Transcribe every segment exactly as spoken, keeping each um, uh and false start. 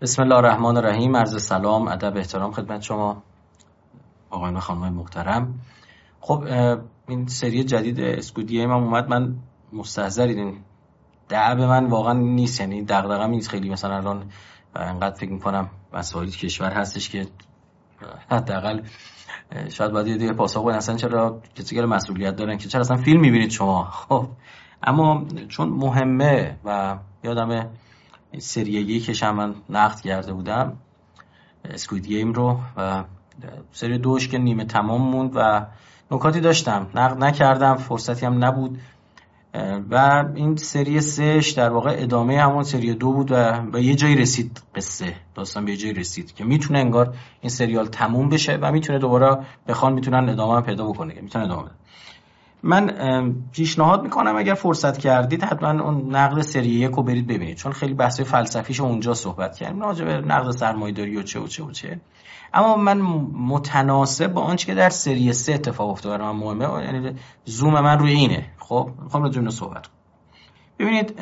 بسم الله الرحمن الرحیم. عرض سلام، ادب، احترام خدمت شما آقایان و خانم‌های محترم. خب این سری جدید اسکوید گیم هم اومد، من مستحضرید این دعب من واقعا نیست، یعنی دغدغه‌م نیست خیلی. مثلا الان انقدر فکر می‌کنم مسائل کشور هستش که حداقل شاید باید یه پاسخ بدن اصلا چرا کسی که مسئولیت دارن که چرا اصلا فیلم می‌بینید شما. خب اما چون مهمه و یادمه سری یکش هم من نقد کرده بودم اسکوید گیم رو و سری دوش که نیمه تمام موند و نکاتی داشتم نقد نکردم، فرصتی هم نبود و این سری سهش در واقع ادامه همون سری دو بود و به یه جایی رسید، قصه داستان به یه جایی رسید که میتونه انگار این سریال تموم بشه و میتونه دوباره بخوان میتونن ادامه هم پیدا بکنه، میتونه ادامه بده. من پیشنهاد میکنم اگر فرصت کردید حتما اون نقد سری یک رو برید ببینید، چون خیلی بحث فلسفیش اونجا صحبت کردیم راجع به نقد سرمایه‌داری و چه و چه و چه. اما من متناسب با آنچه که در سری سه اتفاق افتاد برای من مهمه، یعنی زوم من روی اینه. خب میخوام راجع به اینو صحبت کنم. ببینید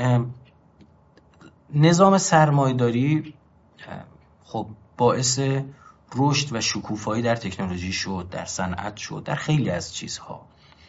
نظام سرمایه‌داری خب باعث رشد و شکوفایی در تکنولوژی شد، در صنعت شد، در خیلی از چیزها.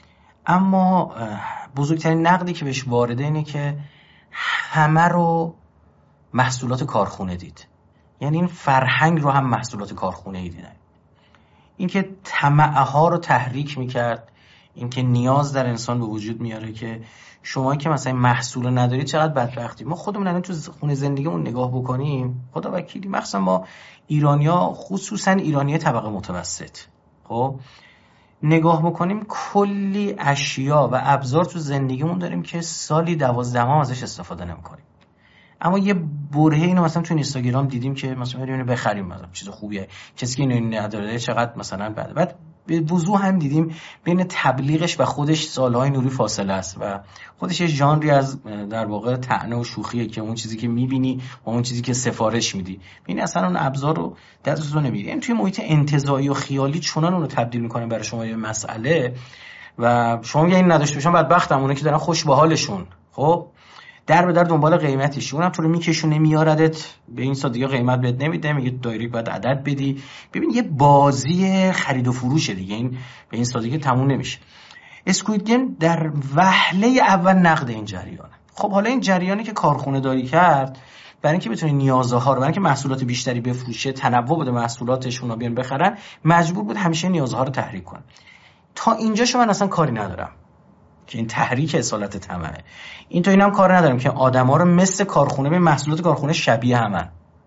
اما بزرگترین نقدی که بهش وارده اینه که همه رو محصولات کارخونه دید، یعنی این فرهنگ رو هم محصولات کارخونه ای دیدن. این که طمعه ها رو تحریک میکرد، این که نیاز در انسان به وجود میاره که شما که مثلا محصول ندارید چقدر بدبختی. ما خودمون الان تو خونه زندگیمون نگاه بکنیم، خدا وکیلی مخصوصا ما ایرانیا، خصوصا ایرانی طبقه متوسط، خب نگاه بکنیم کلی اشیا و ابزار تو زندگیمون داریم که سالی دوازده ماه ازش استفاده نمی‌کنیم. اما یه برهه اینو مثلا تو اینستاگرام دیدیم که مثلا بریم اینو بخریم، مثلا چیز خوبیه، کسی که اینو نداره چقدر مثلا بده. بعد به وضوح هم دیدیم بین تبلیغش و خودش سالهای نوری فاصله است و خودش یه ژانری از در واقع طعنه و شوخیه که اون چیزی که می‌بینی و اون چیزی که سفارش میدی ببین اصلا اون ابزار رو دستتو نمیگیری. این توی محیط انتزاعی و خیالی چنان اون رو تبدیل می‌کنه برای شما یه مسئله و شما میگین این نداشته باشن بدبختم، اونا که دارن خوش به حالشون، خب در به در دنبال قیمتش، اونم تو رو میکشونه میاردت به این سادگی قیمت بهت نمیده، میگه دایرکت باید عدد بدی. ببین یه بازی خرید و فروشه دیگه، این به این سادگی تموم نمیشه. اسکوید گیم در وهله اول نقد این جریانه. خب حالا این جریانی که کارخونه داری کرد برای اینکه بتونه نیازها رو، برای اینکه محصولات بیشتری بفروشه، تنوع بده محصولاتشون رو بیان بخرن، مجبور بود همیشه نیازها رو تحریک کنه. تا اینجا شما اصلا کاری ندارم که این تحریک اصالت طمعه. این تو اینم کار ندارم که آدما رو مثل کارخونه به محصولات کارخونه شبیه همن.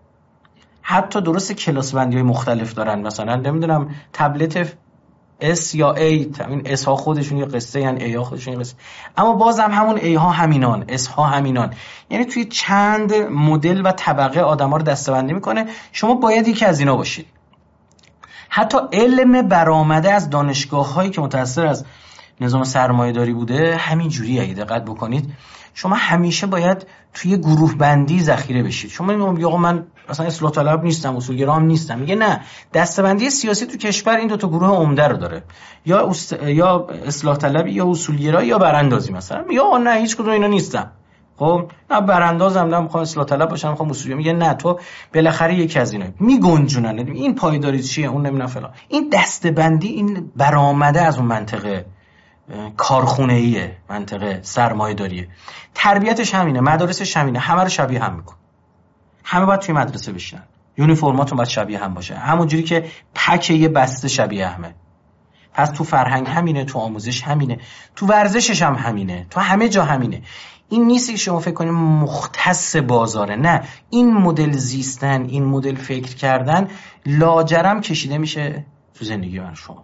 حتی درست کلاس بندی های مختلف دارن، مثلا نمیدونم تبلت اس یا ای، این اس ها خودشون یه قصه، یعنی ای ها خودشون یه قصه، اما بازم همون ای ها همینان، اس ها همینان. یعنی توی چند مدل و طبقه آدما رو دسته‌بندی میکنه، شما باید یکی از اینا باشید. حتی علم برآمده از دانشگاه‌هایی که متأثر از نظام سرمایه‌داری بوده همین جوریه. اگه دقت بکنید شما همیشه باید توی گروه بندی ذخیره بشید. شما میگید آقا من مثلا اصلاح طلب نیستم، اصولگرا هم نیستم. میگه نه، دسته‌بندی سیاسی تو کشور این دو تا گروه عمده رو داره، یا است... یا اصلاح طلبی یا اصولگرا یا براندازی. مثلا میگه آقا نه هیچ کدوم اینا نیستم. خب نه براندازم، نه میخوام اصلاح طلب باشم، میخوام اصولی. میگه نه، تو بالاخره یکی از اینا. میگنجونن این پایداری چیه، اون نمیدونم فلان. این دسته‌بندی این برآمده از اون منطقه کارخونه‌ایه، منطقه سرمایه‌داریه. تربیتش همینه، مدارسش همینه، همه رو شبیه هم میکن. همه باید توی مدرسه بشینن، یونیفرماتون باید شبیه هم باشه، همونجوری که پک یه بسته شبیه همه. پس تو فرهنگ همینه، تو آموزش همینه، تو ورزشش هم همینه، تو همه جا همینه. این نیست که شما فکر کنید مختص بازاره، نه، این مدل زیستن، این مدل فکر کردن لاجرم کشیده میشه تو زندگی من شما.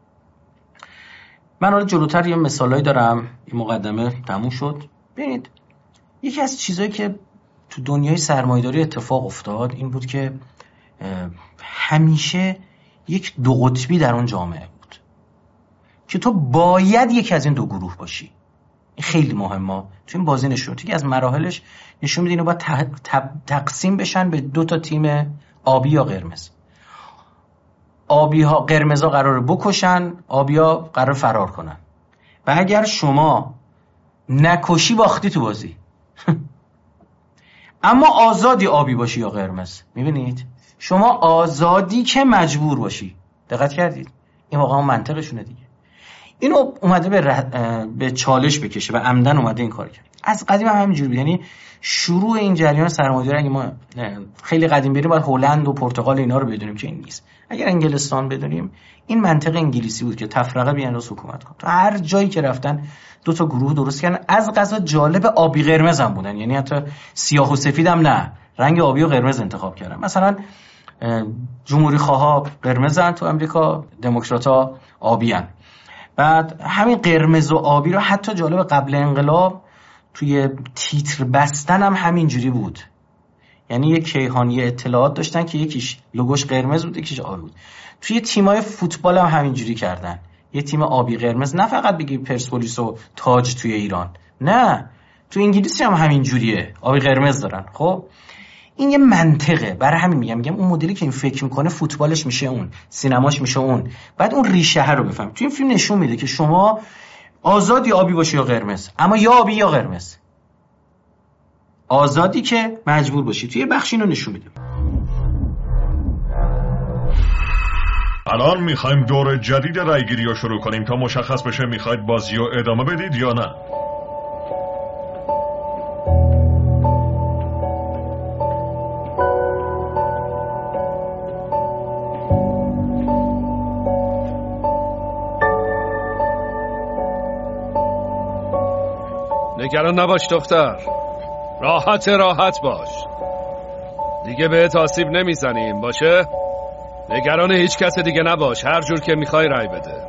من حالا جلوتر یه مثالایی دارم، این مقدمه تموم شد. ببینید یکی از چیزایی که تو دنیای سرمایه‌داری اتفاق افتاد این بود که همیشه یک دو قطبی در اون جامعه بود که تو باید یکی از این دو گروه باشی. این خیلی مهمه. تو این بازی نشون تو که از مراحلش نشون میده اینا باید تقسیم بشن به دو تا تیم، آبی یا قرمز. آبی ها قرمزا قراره بکشن، آبی ها قراره فرار کنن. و اگر شما نکشی باختی تو بازی. اما آزادی آبی باشی یا قرمز. میبینید شما آزادی که مجبور باشی. دقت کردید؟ این واقعا منطقشونه دیگه. اینو اومده به, ره... به چالش بکشه و عمدن اومده این کار کرد. از قدیم هم همینجوری بود. یعنی شروع این جریان سرمایه‌داری اگه ما خیلی قدیم بریم باید هلند و پرتغال اینا رو بدونیم که این نیست. اگر انگلستان بدونیم این منطق انگلیسی بود که تفرقه بیانداز حکومت کن. تو هر جایی که رفتن دو تا گروه درست کردن. از قضا جالب آبی قرمز هم بودن، یعنی حتی سیاه و سفید هم نه، رنگ آبی و قرمز انتخاب کردن. مثلا جمهوری خواها قرمزن تو امریکا، دموکرات‌ها آبیان. بعد همین قرمز و آبی رو حتی جالب قبل انقلاب توی تیتر بستن هم همینجوری بود. یعنی یک کیهانی اطلاعات داشتن که یکیش لوگوش قرمز بود یکیش آبی بود. توی تیمای فوتبال هم همینجوری کردن، یه تیم آبی قرمز. نه فقط بگی پرسپولیس و تاج توی ایران، نه تو انگلیس هم همینجوریه، آبی قرمز دارن. خب این یه منطقه. برای همین میگم میگم اون مدلی که این فکر میکنه فوتبالش میشه اون، سینماش میشه اون. بعد اون ریشه رو بفهم. تو این فیلم نشون میده که شما آزادی آبی باشی یا قرمز، اما یا آبی یا قرمز. آزادی که مجبور باشی. توی بخش اینو نشون میده. الان میخوایم دور جدید رایگیری رو شروع کنیم تا مشخص بشه میخواید بازی رو ادامه بدید یا نه. نگران نباش دختر، راحت راحت باش، دیگه بهت آسیب نمیزنیم باشه؟ نگران هیچ کس دیگه نباش، هر جور که میخوای رای بده.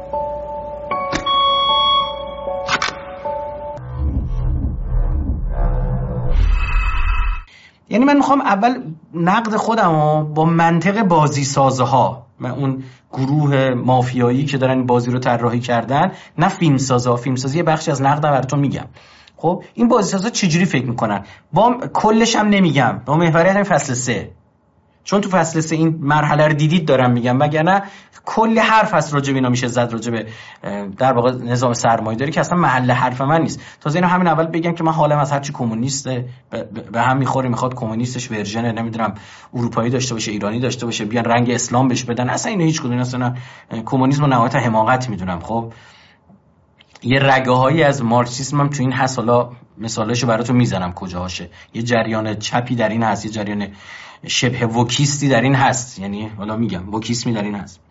یعنی من میخوام اول نقد خودم رو با منطق بازی سازها، من اون گروه مافیایی که دارن بازی رو طراحی کردن، نه فیلم سازها. فیلم سازی یه بخشی از نقدم براتون میگم. خب این بازی سازها چجوری فکر میکنن؟ با کلش هم نمیگم، با محوریت همین فصل سه، چون تو فصل سه این مرحله رو دیدید دارم میگم، وگرنه کل حرف هست راجع به اینا میشه زد، راجع به در واقع نظام سرمایه‌داری که اصلا محل حرف من نیست. تازه اینو همین اول بگم که من حالم از هرچی کمونیسته به هم میخوره، میخواد کمونیستش ورژن نمیدونم اروپایی داشته باشه، ایرانی داشته باشه، بیان رنگ اسلام بهش بدن، اصلا اینو هیچ کدوم اصلا کمونیسم و نهایت حماقت میدونم. خب یه رگه‌هایی از مارکسیسم هم تو این هست، حالا مثالاشو براتون میزنم کجاهاشه. یه جریان چپی در این هست، یه جریان شبه وکیستی در این هست، یعنی حالا میگم وکیسمی در این هست.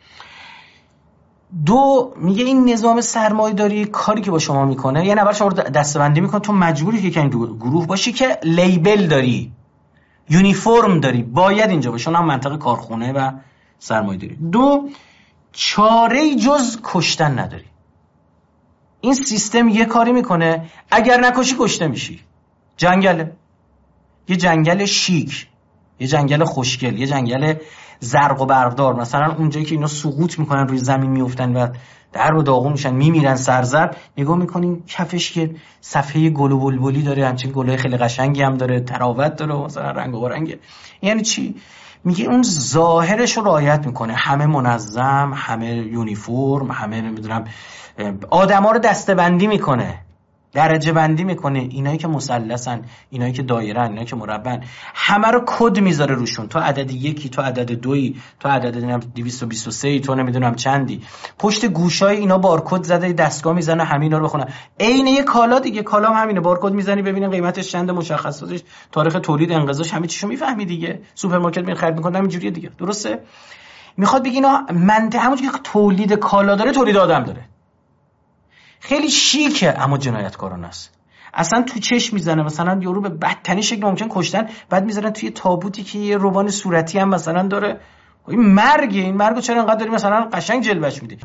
دو، میگه این نظام سرمایه‌داری کاری که با شما میکنه، یعنی اول شما رو دسته‌بندی میکنه، تو مجبوری که این گروه باشی که لیبل داری، یونیفرم داری، باید اینجا باشی، اون هم منطقه کارخونه و سرمایه‌داری. دو، چاره‌ای جز کشتن نداری. این سیستم یه کاری میکنه، اگر نکشی کشته میشی. جنگله، یه جنگل شیک، یه جنگل خوشگل، یه جنگل زرق و برقدار. مثلا اونجایی که اینا سقوط میکنن روی زمین میافتن و در و داغون میشن، میمیرن سرزرد، نگاه میکنین کفش که صفحه گل و بلبلی داره، همچین گلای خیلی قشنگی هم داره، تراوت داره، مثلا رنگ و رنگه. یعنی چی؟ میگه اون ظاهرش رو رعایت میکنه، همه منظم، همه یونیفرم، همه نمیدونم آدما رو دسته‌بندی میکنه، درجه بندی میکنه. اینایی که مثلثن، اینایی که دایره‌ن، اینایی که مربعن، همه رو کد میذاره روشون. تو عدد یکی، تو عدد دویی، تو عدد دویست و بیست و سه، تو نمیدونم چندی. پشت گوشای اینا بارکد زده، دستگاه میزنه همه اینا رو بخونه. عین یه کالا دیگه، کالا هم همینه، بارکد میزنی ببینن قیمتش چنده، مشخصاتش، تاریخ تولید، انقضاش، همه چیشو میفهمی دیگه. سوپرمارکت میره خرید میکنه، همینجوریه دیگه. درسته؟ میخواد بگه اینا منطقه همونجوری که تولید کالا داره، تولید آدم داره. خیلی شیکه اما جنایتکارانه است. اصلا تو چشم میزنه، مثلا یارو به بدترین شکل ممکن کشتن، بعد میذارن توی تابوتی که یه روبان صورتی هم مثلا داره. این مرگه، این مرگو چرا انقدر داری مثلا قشنگ جلوش میدی؟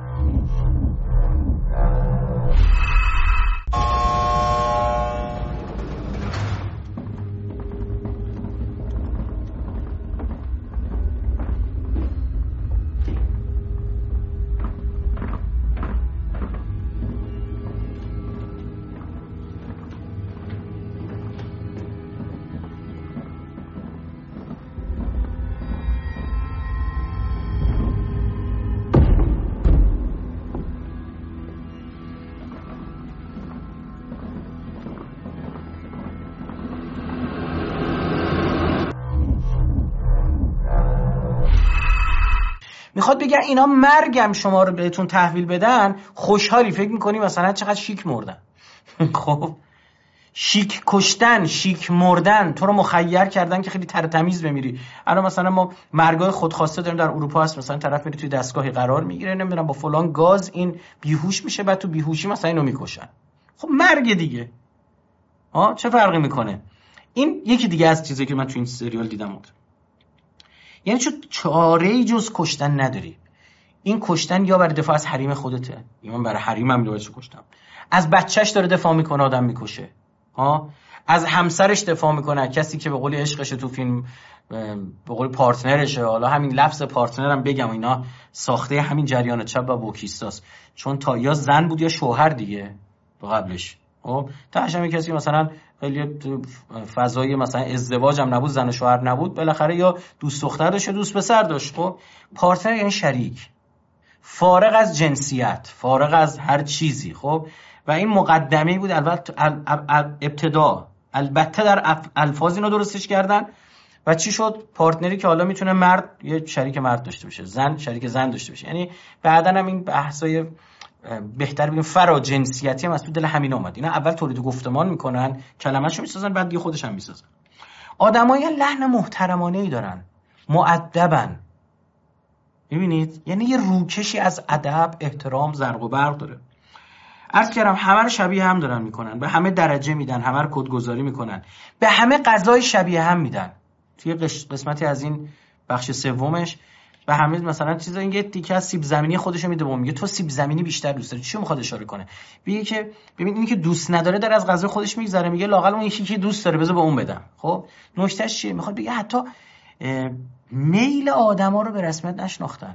میخواد بگه اینا مرگم شما رو بهتون تحویل بدن، خوشحالی فکر میکنی مثلا چقدر شیک مردن. خب شیک کشتن، شیک مردن تو رو مخیر کردن که خیلی تر تمیز بمیری. الان مثلا ما مرگای خودخواسته داریم در اروپا هست، مثلا طرف میره توی دستگاهی قرار میگیره، نمیدونم با فلان گاز این بیهوش میشه، بعد تو بیهوشی مثلا اینو میکشن. خب مرگ دیگه. ها چه فرقی میکنه؟ این یکی دیگه از چیزایی که من تو این سریال دیدم بود. یعنی چه چاره‌ای جز کشتن نداری. این کشتن یا برای دفاع از حریم خودته، یا من برای حریمم لازم کشتم. از بچهش داره دفاع میکنه، آدم میکشه. ها از همسرش دفاع میکنه، کسی که به قول عشقشه تو فیلم، به قول پارتنرشه. حالا همین لفظ پارتنرم بگم اینا ساخته همین جریان چپ و بوکیستاست، چون تا یا زن بود یا شوهر دیگه قبلش. خب تاشم کسی مثلا خیلی فضای مثلا ازدواج هم نبود، زن و شوهر نبود، بالاخره یا دوست دختر داشت یا دوست پسر داشت. خب پارتنر یعنی شریک، فارغ از جنسیت، فارغ از هر چیزی. خب و این مقدمه بود البته ابتدا، البته در الفاظ اینا درستش کردن و چی شد؟ پارتنری که حالا میتونه مرد یه شریک مرد داشته باشه، زن شریک زن داشته باشه. یعنی بعدن هم این بحثای بهتر بگیم فرا جنسیتی هم از تو دل همین اومد. اینا اول تولید گفتمان میکنن، کلمه‌شو میسازن، بعد دیگه خودش هم میسازن. آدمای لحن محترمانه‌ای دارن، مؤدبن. ببینید یعنی یه روکشی از ادب، احترام، زرق و برق داره. عرض کردم همه رو شبیه هم دارن میکنن، به همه درجه میدن، همه رو کدگذاری میکنن، به همه غذای شبیه هم میدن. توی قسمتی از این بخش سومش به همه مثلا چیزا این یه تیکه از سیب زمینی خودشو میده، میگه تو سیب زمینی بیشتر دوست داری. چی میخواد اشاره کنه؟ میگه که ببین اینی که دوست نداره داره از غذای خودش میگذره، میگه لااقل اون یکی که دوست داره بذار به اون بدم. خب نکتهش چیه؟ میخواد بگه حتی میل آدما رو به رسمیت نشناختن.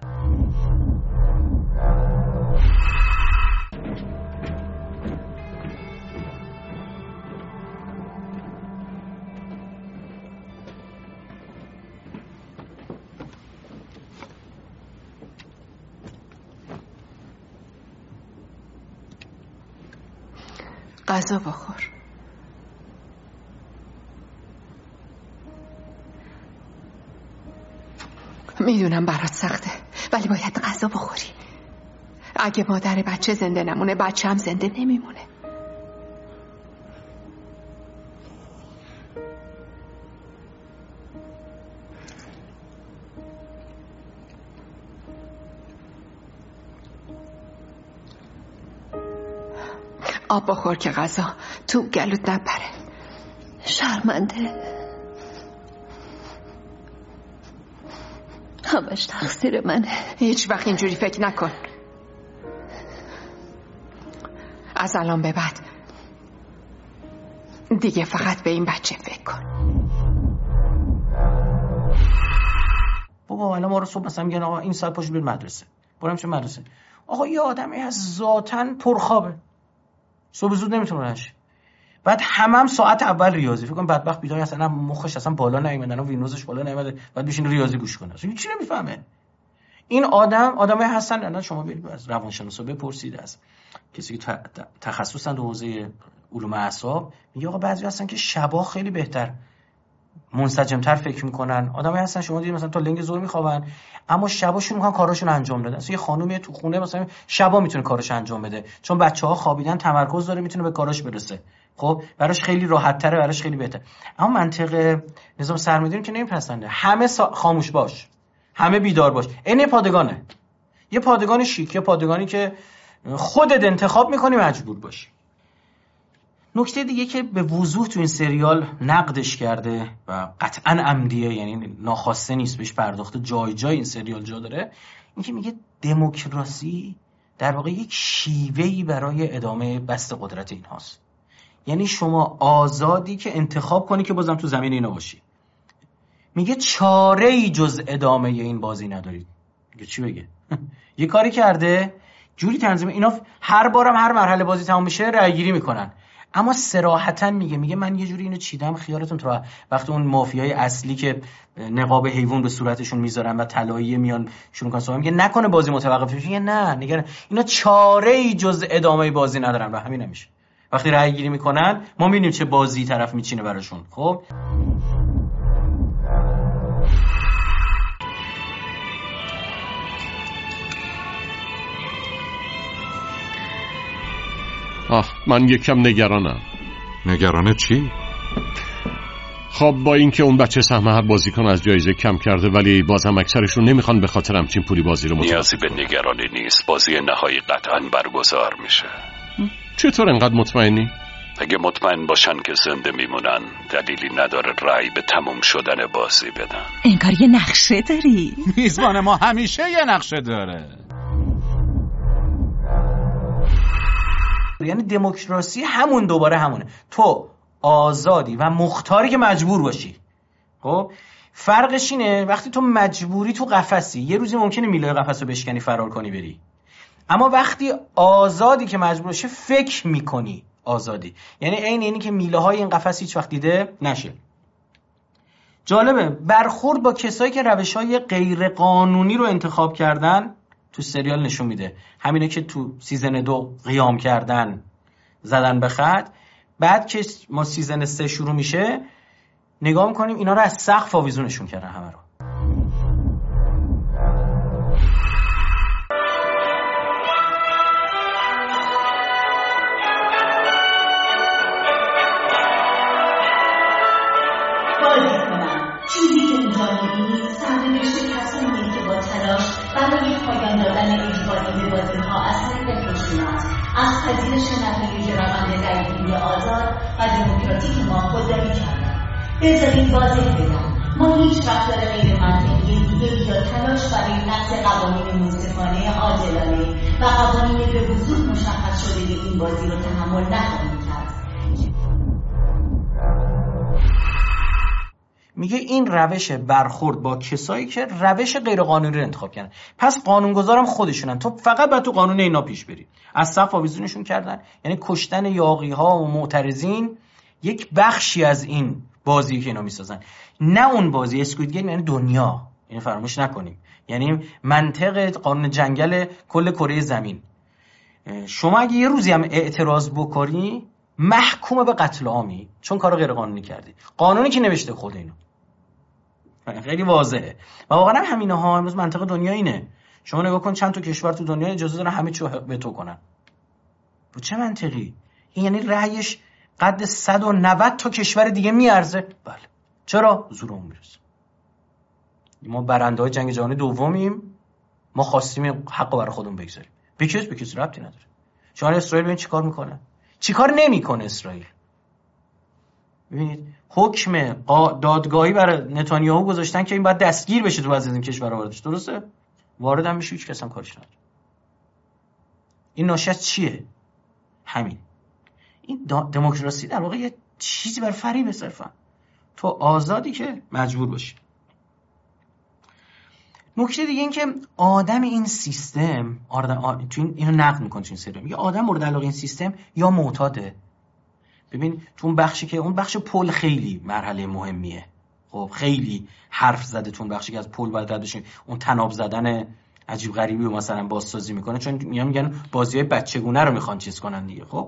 غذا بخور. میدونم برات سخته ولی باید غذا بخوری. اگه مادر بچه زنده نمونه بچه هم زنده نمیمونه. آب بخور که غذا تو گلوت نپره. شرمنده، همش تقصیر منه. هیچ وقت اینجوری فکر نکن. از الان به بعد دیگه فقط به این بچه فکر کن. بابا الان ما رو صبح مثلا میگن آقا این ساعت پاشو بیر مدرسه، برام چه مدرسه؟ آقا یه آدمی از ذاتن پرخوابه، صبح زود نمیتونه نشه، بعد همم هم ساعت اول ریاضی. فکر کنم بدبخت بیدار اصلا مخش اصلا بالا نمیاد، نه وینوزش بالا نمیاد، بعد بشین ریاضی گوش کنه، اصلا هیچ چیزی نمیفهمه. این آدم آدمای هستن، الان شما برید از روانشناسا بپرسید، از کسی که تخصصن تو حوزه علوم اعصاب، میگه آقا بعضی هستن که شبا خیلی بهتر منسجم‌تر فکر میکنن. آدمایی هستن شما دیدید مثلا تا لنگ زور میخوابن اما شبا شروع میکنن کاراشون انجام دادن. مثلا یه خانومی تو خونه مثلا شبا میتونه کارش انجام بده چون بچه‌ها خوابیدن، تمرکز داره، میتونه به کاراش برسه. خب براش خیلی راحت تره، براش خیلی بهتر. اما منطق نظام سرمایه‌داری که نمیپسنده. همه سا... خاموش باش، همه بیدار باش. این پادگانه، یه پادگان شیک، یه پادگانی که خودت انتخاب میکنی مجبور باشی. نکته دیگه که به وضوح تو این سریال نقدش کرده و قطعاً عمدیه، یعنی ناخواسته نیست، بهش پرداخته، جای جای این سریال جا داره، این که میگه دموکراسی در واقع یک شیوهی برای ادامه بسط قدرت این هاست. یعنی شما آزادی که انتخاب کنی که بازم تو زمین اینا باشی. میگه چاره‌ای جز ادامه این بازی ندارید. میگه چی بگه؟ یه کاری کرده جوری تنظیم، اینا هر بارم هر مرحله بازی تمام میشه رأی گیری میکنن، اما صراحتاً میگه میگه من یه جوری اینو چیدم خیالتون تو وقتی اون مافیای اصلی که نقاب حیوان به صورتشون میذارن و طلایی میان شروع کنن صحبت، میگه نکنه بازی متوقف بشه. نه نگران، اینا چاره‌ای جز ادامه بازی ندارن و همین نمیشه. وقتی رأی گیری میکنن ما میبینیم چه بازی طرف میچینه براشون. خب آه من یکم نگرانم. نگرانه چی؟ خب با اینکه اون بچه سهم هر بازیکن از جایزه کم کرده، ولی بازم اکثرشون نمیخوان به خاطر همچین پولی بازی رو مطالعه. نیازی به نگرانی نیست، بازی نهایی قطعا برگزار میشه. چطور انقدر مطمئنی؟ اگه مطمئن باشن که زنده میمونن دلیلی نداره رأی به تموم شدن بازی بدن. انگار یه نقشه داری. میزبان ما همیشه یه نقشه داره. یعنی دموکراسی همون دوباره همونه، تو آزادی و مختاری که مجبور باشی. خب فرقش اینه وقتی تو مجبوری تو قفسی، یه روزی ممکنه میله قفس رو بشکنی فرار کنی بری، اما وقتی آزادی که مجبور باشی فکر میکنی آزادی، یعنی عین اینی که میله های این قفس هیچ وقت دیده نشه. جالبه برخورد با کسایی که روش های غیر قانونی رو انتخاب کردن تو سریال نشون میده. همینه که تو سیزن دو قیام کردن، زدن به خط، بعد که ما سیزن سه شروع میشه نگاه میکنیم اینا رو از سقف آویزونشون کردن همه رو. چیزی که اینجا می‌بینید سرنوشت کسانیه که با تلاش برای پایان دادن اجباری به بازی‌ها از طریق خشونت از پذیرش نتایج روند درگیری آزاد و دموکراتیک ما خودداری کردند. بذارید واضح بگم، ما هیچ رفتار غیر منطقی دیگه‌ای یا تلاش برای نقض قوانین منصفانه عادلانه و قوانین به وضوح مشخص شده این بازی رو تحمل نخواهیم کرد. میگه این روش برخورد با کسایی که روش غیر قانونی رو انتخاب کردن، پس قانونگذارم خودشونن، تو فقط باید تو قانون اینا پیش بری. از سقف آویزونشون کردن، یعنی کشتن یاغی ها و معترضین یک بخشی از این بازی که اینا میسازن، نه اون بازی اسکوید گیم، یعنی دنیا. اینو فراموش نکنیم، یعنی منطق قانون جنگل کل کره زمین. شما اگه یه روزی هم اعتراض بکنی محکوم به قتل عامی، چون کارو غیر قانونی کردی. قانونی که نوشته خود اینو خیلی واضحه و واقعا هم همینه ها. امروز منطق دنیا اینه، شما نگاه کن چند تا کشور تو دنیا اجازه دارن همه چیو به تو کنن. با چه منطقی؟ این یعنی رأیش قد صد و نود تا کشور دیگه میارزه. بله چرا؟ زور اون میرسه. ما برنده های جنگ جهانی دومیم، ما خواستیم حقو برای خودمون بگذاریم. به کس به کس ربطی نداره. شما اسرائیل ببین چیکار میکنه، چیکار نمیکنه اسرائیل. ببینید حکم دادگاهی برای نتانیاهو گذاشتن که این باید دستگیر بشه تو بعضی از این کشورها واردش، درسته؟ وارد هم میشه، هیچ کس هم کارش نداره. این ناشی از چیه؟ همین. این دموکراسی در واقع یه چیزی بر فریب صرفا. تو آزادی که مجبور باشی. نکته دیگه این که آدم این سیستم آدم تو این اینو نقد میکنه تو این سری، میگه آدم مورد علاقه این سیستم یا معتاده. ببین تو اون بخشی که اون بخش پل خیلی مرحله مهمیه، خب خیلی حرف زده تو اون بخشی که از پل باید رد بشیم، اون تناب زدن عجیب غریبی رو مثلا بازسازی میکنه، چون میگن میگن بازیای بچگونه رو میخوان چیز کنن دیگه. خب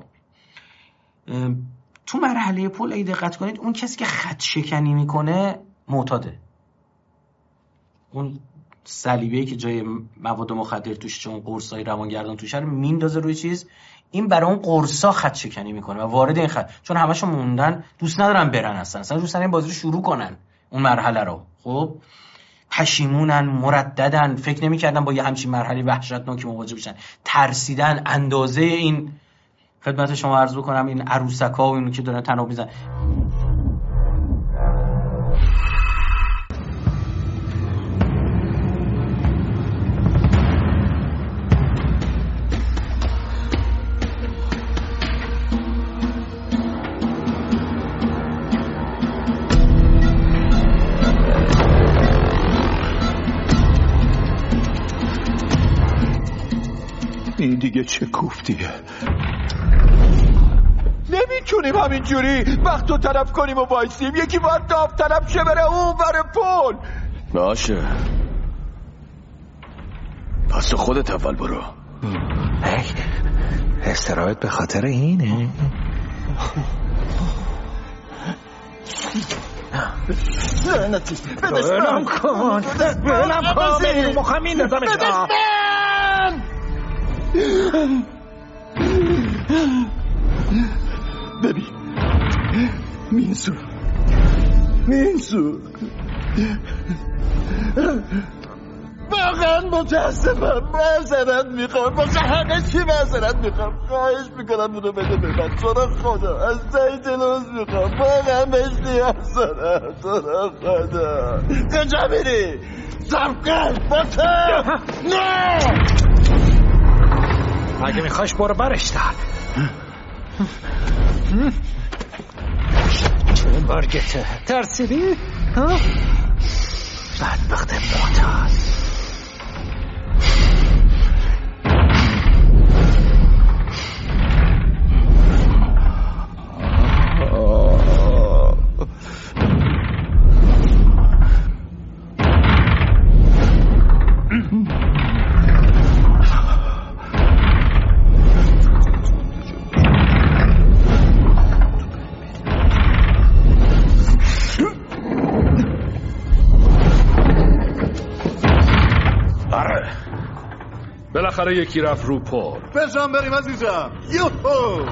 تو مرحله پل اگه دقت کنید اون کسی که خط شکنی میکنه معتاده. اون صلیبه‌ای که جای مواد مخدر توش، چون قرصای روانگردان توش رو میندازه روی چیز، این برای اون قرصا خط شکنی میکنه و وارد این خط، چون همشون موندن دوست ندارن برن، اصلا اصلا دوست ندارن این بازی رو شروع کنن اون مرحله رو. خب پشیمونن، مرددن، فکر نمی‌کردن با یه همچین مرحله وحشتناکی مواجه بشن، ترسیدن. اندازه این خدمت شما عرض بکنم این عروسکا و اینو که دارن تناب میزنن. این دیگه چه کوفتیه؟ نمیتونیم همینجوری وقت رو طرف کنیم و بایستیم. یکی باید داوطلب شه بره اون بره پول. باشه پس تو خودت اول برو. ای استراحت به خاطر اینه. لعنتی بدستم کن بدستم کن بدستم مخمین بدستم ببین مینسو مینسو واقعا متاسفم، معذرت میخوام، واسه همه چی معذرت میخوام. خواهش میکنم اونو بده به من، تو رو خدا از ته دلوز میخوام، واقعا بهش نیاز دارم، تو رو خدا. کجا میری؟ سبکن باته نه. اگه میخواش برو برش دار. چه بارگته ترسیدی؟ بدبخت معتاد. بالاخره یکی رفت رو پل. بزن بریم عزیزم. یوهو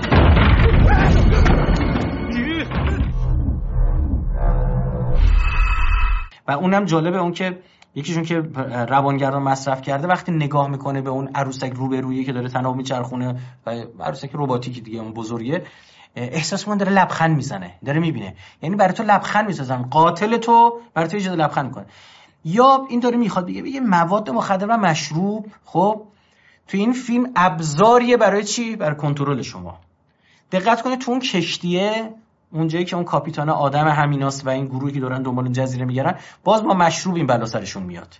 و اونم جالبه اون که یکیشون که روانگردان مصرف کرده وقتی نگاه میکنه به اون عروسک روبرویی که داره تناب میچرخونه و عروسک رباتیکی دیگه اون بزرگه، احساس میکنه داره لبخند میزنه، داره میبینه، یعنی برای تو لبخند میسازن، قاتل تو برای تو ایجاد لبخند میکنه. یا این داره میخواد بگه بگه مواد مخدر و مشروب خب تو این فیلم ابزاریه برای چی؟ برای کنترل شما. دقت کنید تو اون کشتیه، اونجایی که اون کاپیتان آدم همیناست و این گروهی که دارن دنبال جزیره میگردن، باز با مشروب این بلا سرشون میاد.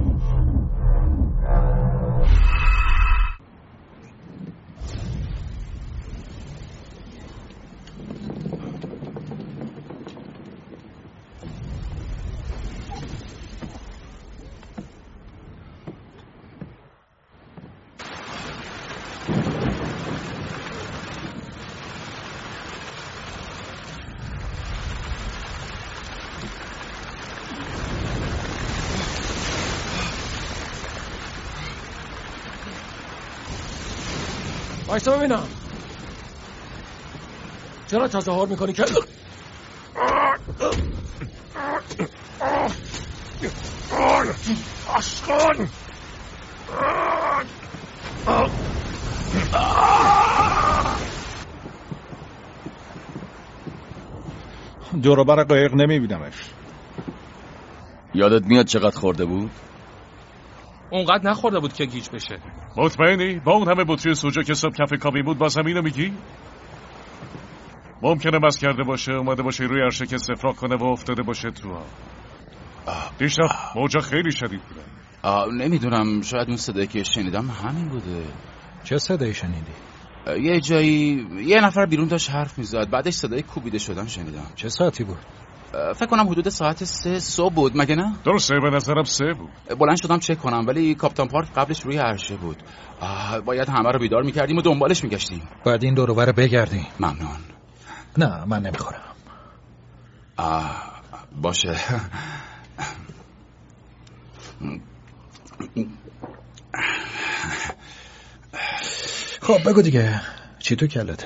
بایستا ببینم چرا تظاهر میکنی که اشکان دوروبر قایق نمیبینمش. یادت میاد چقدر خورده بود؟ اونقدر نخورده بود که گیج بشه. مطمئنی؟ با اون همه بطری سوجا که صبح کف کابین بود باز همینو میگی؟ ممکنه مست کرده باشه، اومده باشه روی عرشه که استفراغ کنه و افتاده باشه تو آب. دیشب موجا خیلی شدید بودن. نمیدونم، شاید اون صدایی که شنیدم همین بوده. چه صدایی شنیدی؟ یه جایی یه نفر بیرون داشت حرف میزد، بعدش صدای کوبیده شدن شنیدم. چه ساعتی بود؟ فکر کنم حدود ساعت سه صبح بود، مگه نه؟ درسته، به نظرم سه بود. بلند شدم چک کنم ولی کاپیتان پارک قبلش روی عرشه بود. باید همه رو بیدار میکردیم و دنبالش میگشتیم. باید این دور و بر بگردیم. ممنون. نه من نمیخورم. آه باشه. خب بگو دیگه چی تو کلته؟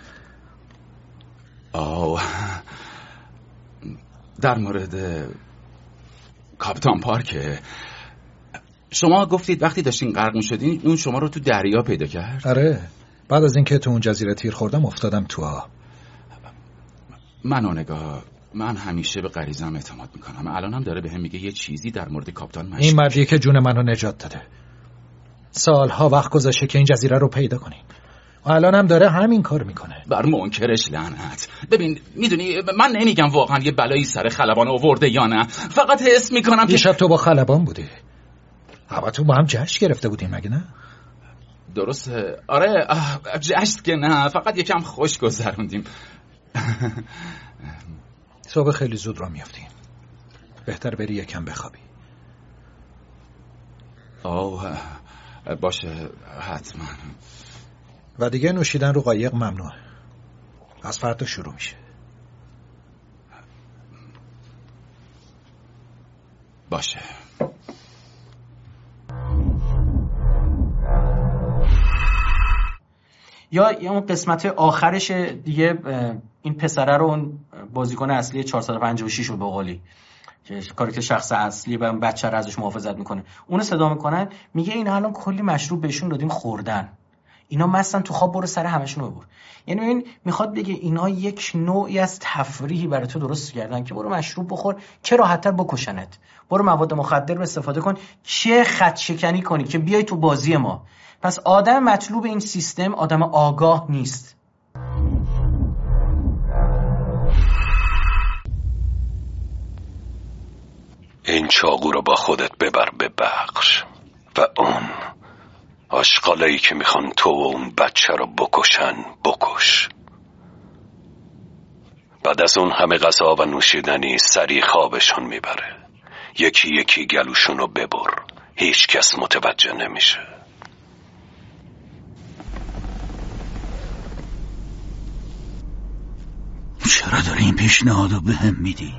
آه در مورد کاپیتان پارک، شما گفتید وقتی داشتین غرق می‌شدین اون شما رو تو دریا پیدا کرد؟ آره، بعد از اینکه تو اون جزیره تیر خوردم افتادم تو آب. منو نگاه، من همیشه به غریزه‌ام اعتماد میکنم. الانم داره بهم میگه یه چیزی در مورد کاپیتان مشکوک. این مردیه که جون منو نجات داده. سالها وقت گذاشته که این جزیره رو پیدا کنیم. الانم داره همین کار میکنه. بر منکرش لعنت. ببین میدونی من نمیگم واقعا یه بلایی سر خلبان آورده یا نه، فقط حس میکنم که دیشب تو با خلبان بودی. همتون با هم جشن گرفته بودیم مگه نه؟ درسته، آره جشن که نه، فقط یکم خوش گذروندیم. صبح خیلی زود را میافتیم، بهتر بری یکم بخوابی. آه باشه حتما. و دیگه نوشیدن رو قایق ممنوعه، از فردا شروع میشه. باشه. یا اون قسمت آخرش دیگه این پسره رو اون بازیکن اصلی چهارصد و پنجاه و شش رو به قولی که کاراکتر شخص اصلی و بچه رو ازش محافظت میکنه اونو صدا میکنن، میگه اینا الان کلی مشروب بهشون دادیم خوردن، اینا مستن، تو خواب برو سر همشون رو ببر. یعنی این میخواد بگه اینا یک نوعی از تفریحی برای تو درست کردن که برو مشروب بخور که راحت‌تر بکشنت، برو مواد مخدر رو استفاده کن چه خط شکنی کنی که بیای تو بازی ما. پس آدم مطلوب این سیستم آدم آگاه نیست. این چاقو رو با خودت ببر به بخش و اون آشغالایی که میخوان تو و اون بچه رو بکشن بکش. بعد از اون همه غذا و نوشیدنی سریع خوابشون میبره. یکی یکی گلوشون رو ببر، هیچ کس متوجه نمیشه. چرا داری این پیشنهادو به هم میدی؟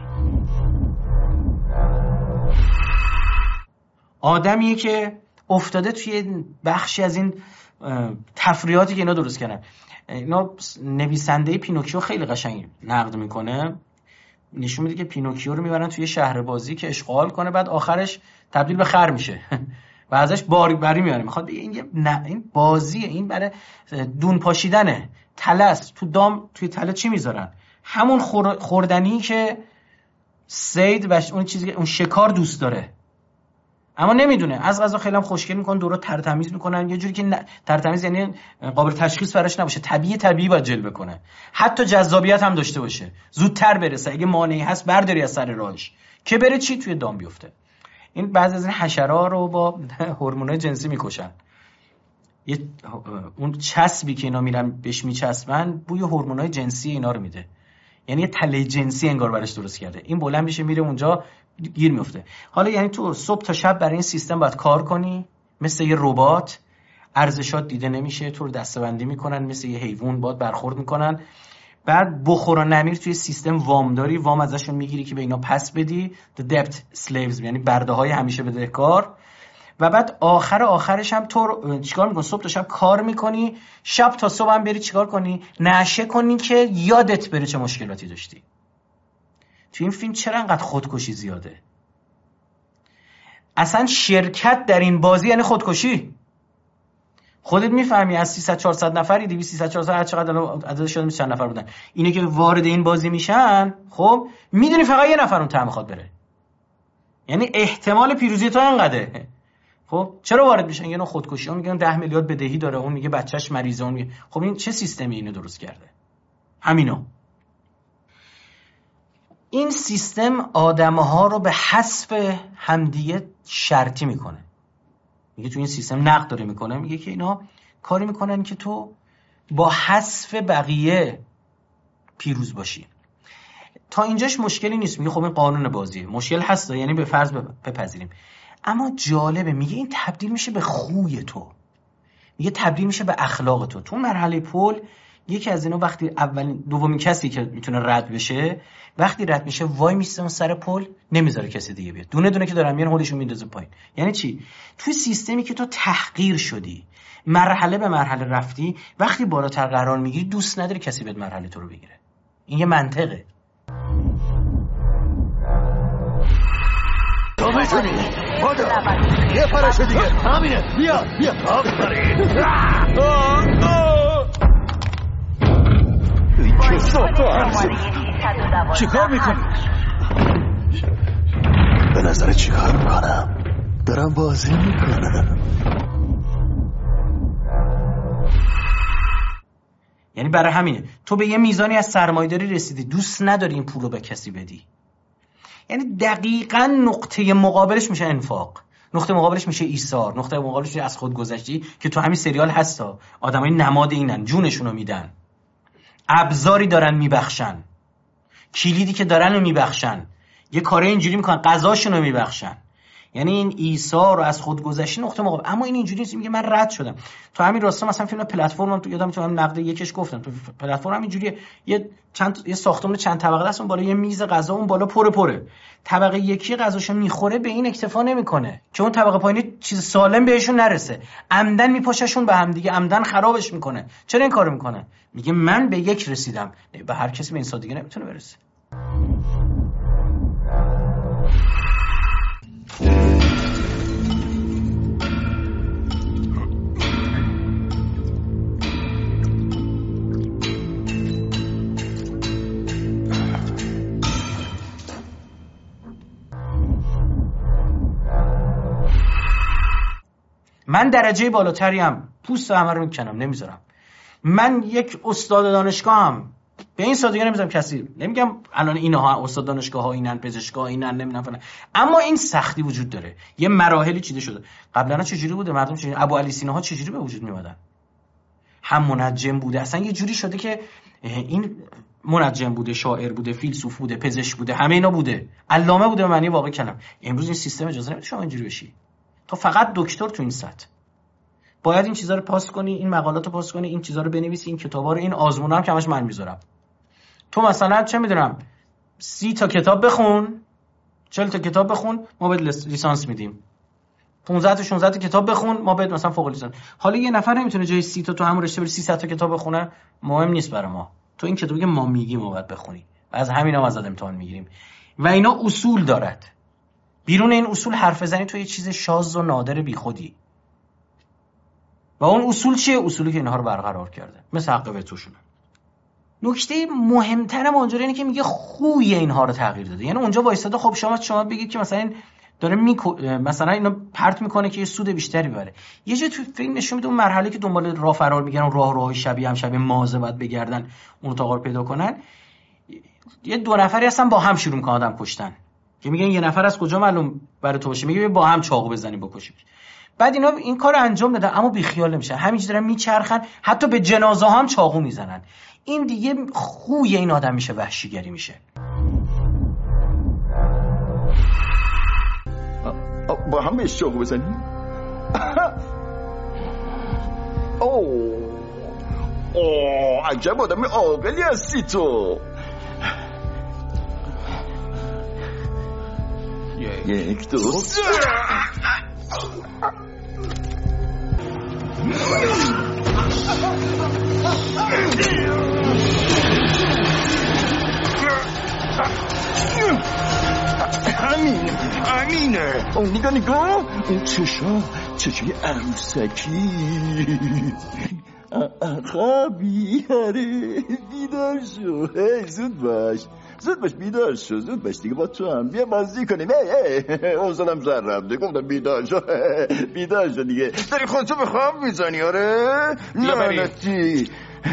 آدمیه که افتاده توی بخشی از این تفریحاتی که اینا درست کردن. اینا نویسنده پینوکیو خیلی قشنگ نقد میکنه، نشون میده که پینوکیو رو میبرن توی شهر بازی که اشغال کنه، بعد آخرش تبدیل به خر میشه و ازش باری بری میاره. میخواد بگه این نه این بازیه، این برای دون پاشیدنه. تله است، تو دام توی تله چی میذارن؟ همون خور... خوردنی که سید و اون چیزی که اون شکار دوست داره، اما نمیدونه. از غذا خیلی هم خوشگل میکنن، دورا تر تمیز میکنن یه جوری که ن... تر تمیز یعنی قابل تشخیص براش نباشه، طبیعی طبیعی باید جلوه کنه، حتی جذابیت هم داشته باشه، زودتر برسه، اگه مانعی هست برداری از سر راهش که بره چی توی دام بیفته. این بعضی از این حشره‌ها رو با هورمونای جنسی میکشن. یه اون چسبی که اینا میرن بهش میچسبن بوی هورمونای جنسی اینا رو میده، یعنی یه تله جنسی انگار براش درست کرده. این بلند میشه میره اونجا گیر میفته. حالا یعنی تو صبح تا شب برای این سیستم باید کار کنی، مثل یه ربات، ارزشات دیده نمیشه، تو رو دسته‌بندی میکنن، مثل یه حیوان باید برخورد میکنن. بعد بخور و نمیر توی سیستم وام داری، وام ازشون میگیری که به اینا پس بدی، the debt slaves، یعنی برده های همیشه بدهکار. و بعد آخر آخرش هم تو چیکار میکنی؟ صبح تا شب کار میکنی، شب تا صبح هم بری چیکار کنی؟ نشه کنی که یادت بره چه مشکلاتی داشتی. تو این فیلم چرا انقدر خودکشی زیاده؟ اصلا شرکت در این بازی یعنی خودکشی. خودت میفهمی از سیصد چهارصد نفری دویست سیصد چهارصد هر چقدر عددش شده چند نفر بودن، اینه که وارد این بازی میشن، خب میدونی فقط یه نفر اون ته میخواد بره، یعنی احتمال پیروزی تو انقدره. خب چرا وارد میشن؟ یه نوع خودکشی. اون میگن ده میلیارد بدهی داره، اون میگه بچهش مریضه، اون میگه خب این چه سیستمی اینو درست کرده؟ همینا. این سیستم آدم‌ها رو به حسب همدیگه شرطی میکنه. میگه تو این سیستم نقد داره میکنه، میگه که اینا کاری میکنن که تو با حذف بقیه پیروز باشی. تا اینجاش مشکلی نیست، میگه خب این قانون بازیه، مشکل هست یعنی به فرض بپذیریم. اما جالبه میگه این تبدیل میشه به خوی تو، میگه تبدیل میشه به اخلاق تو. تو مرحله پول یکی از اینا وقتی اولین دومین کسی که میتونه رد بشه، وقتی رد میشه وای میسته اون سر پل، نمیذاره کسی دیگه بیاد، دونه دونه که دارن میان هولشون میندازه پایین. یعنی چی؟ توی سیستمی که تو تحقیر شدی، مرحله به مرحله رفتی، وقتی بالاتر قرار میگیری دوست نداری کسی بیاد مرحله تو رو بگیره. این یه منطقه. تو میتونی مادر یه فرش دیگه همینه، بیا بیا آفرین. چه صوت چی کار میکنی؟ به نظر چی کار میکنم؟ دارم بازی میکنم. یعنی برای همینه تو به یه میزانی از سرمایه‌داری رسیدی، دوست نداری این پول رو به کسی بدی. یعنی دقیقاً نقطه مقابلش میشه انفاق، نقطه مقابلش میشه ایثار، نقطه مقابلش میشه از خود گذشتی که تو همین سریال هستا. آدمای نماد اینن، جونشونو میدن، ابزاری دارن میبخشن، کلیدی که دارن رو میبخشن، یه کاره اینجوری میکنن، غذاشونو میبخشن. یعنی این ایثار و از خودگذشتگی نقطه مقابل. اما این اینجوری نیست، میگه من رد شدم. تو همین راستا مثلا فیلم پلتفرم تو یادم تو نقد یکش گفتم، تو پلتفرم هم اینجوریه، یه چند یه ساختمان چند طبقه است، اون بالا یه میز غذا، اون بالا پره پره، طبقه یکی غذاشو میخوره به این اکتفا نمیکنه که اون طبقه پایینی چیز سالم بهشون نرسه، عمدن میپاششون به هم دیگه، عمدن خرابش میکنه. چرا این کارو میکنه؟ میگه من به یک رسیدم، به هر کسی به این سادگی نمیتونه برسه. من درجه بالاتریم، پوست همه رو میکنم، نمیذارم. من یک استاد دانشگاهم، به این سادگی نمیذارم کسی. نمیگم الان اینها استاد دانشگاه ها اینن، پزشکا اینن، نمیدونم فلان، اما این سختی وجود داره، یه مراحلی چیده شده. قبلا چجوری بوده؟ مردم چجوری؟ ابو علی سینا ها چجوری به وجود میومدن؟ هم منجم بوده، اصلا یه جوری شده که این منجم بوده، شاعر بوده، فیلسوف بوده، پزشک بوده، همه اینا بوده، علامه بوده به معنی واقعی کلمه. امروز این سیستم اجازه نمیده شما اینجوری بشی. تو فقط دکتر تو این سطح باید این چیزا رو پاس کنی، این مقالات رو پاس کنی، این چیزا رو بنویسی، این کتابا رو، این آزمونا هم که همش من میذارم. تو مثلا چه میدونم سی تا کتاب بخون، چهل تا کتاب بخون، ما بهت لیسانس میدیم. پانزده تا شانزده تا کتاب بخون، ما بهت مثلا فوق لیسانس. حالا یه نفر نمیتونه جای سی تا تو همون رشته بری سیصد تا کتاب بخونه، مهم نیست برای ما. تو این کتابی که ما میگیم ما باید بخونی. و از همینا ما ازت امتحان میگیریم. و اینا اصول دارد. بیرون این اصول حرف بزنی تو یه چیز شاذ و نادر بیخودی. و اون اصول چیه؟ اصولی که اینها رو برقرار کرده، مثل حق وتوشونه. نکته مهمترم اونجا اینه که میگه خوی اینها رو تغییر داده. یعنی اونجا وایساده خب شما شما بگید که مثلا این داره میکو... مثلا اینو پرت میکنه که یه سود بیشتری ببره. یه جا تو فیلم نشون میده اون مرحله که دنبال راه فرار میگردن، راه راهی شبیه هم شبیه مازه باید بگردن اون اتاق رو پیدا کنن. یه دو نفری هستن با هم شروع میکنن آدم کشتن. که میگن یه نفر از کجا معلوم برای تو باشه، میگه با هم چاقو بزنیم بکشیم. بعد اینا این کارو انجام دادن اما بیخیال نمیشن، همینجوری دارن میچرخن، حتی به جنازه هم چاقو میزنن. این دیگه خوی این آدم میشه، وحشیگری میشه. با هم بهش چاقو بزنیم؟ اوه اوه عجب آدم عاقلی هستی تو. یک دو همین همینه. اون نگاه نگاه اون چشا چشای عروسکی. خوابی هره بیدار شو. هی زود باش زود باش بیدار شو زود باش دیگه با تو هم بیا بازی کنیم. اوزالم زر رفته گفتم بیدار شو بیدار شو دیگه. داری خودتو به خواب میزنی؟ آره لعنتی.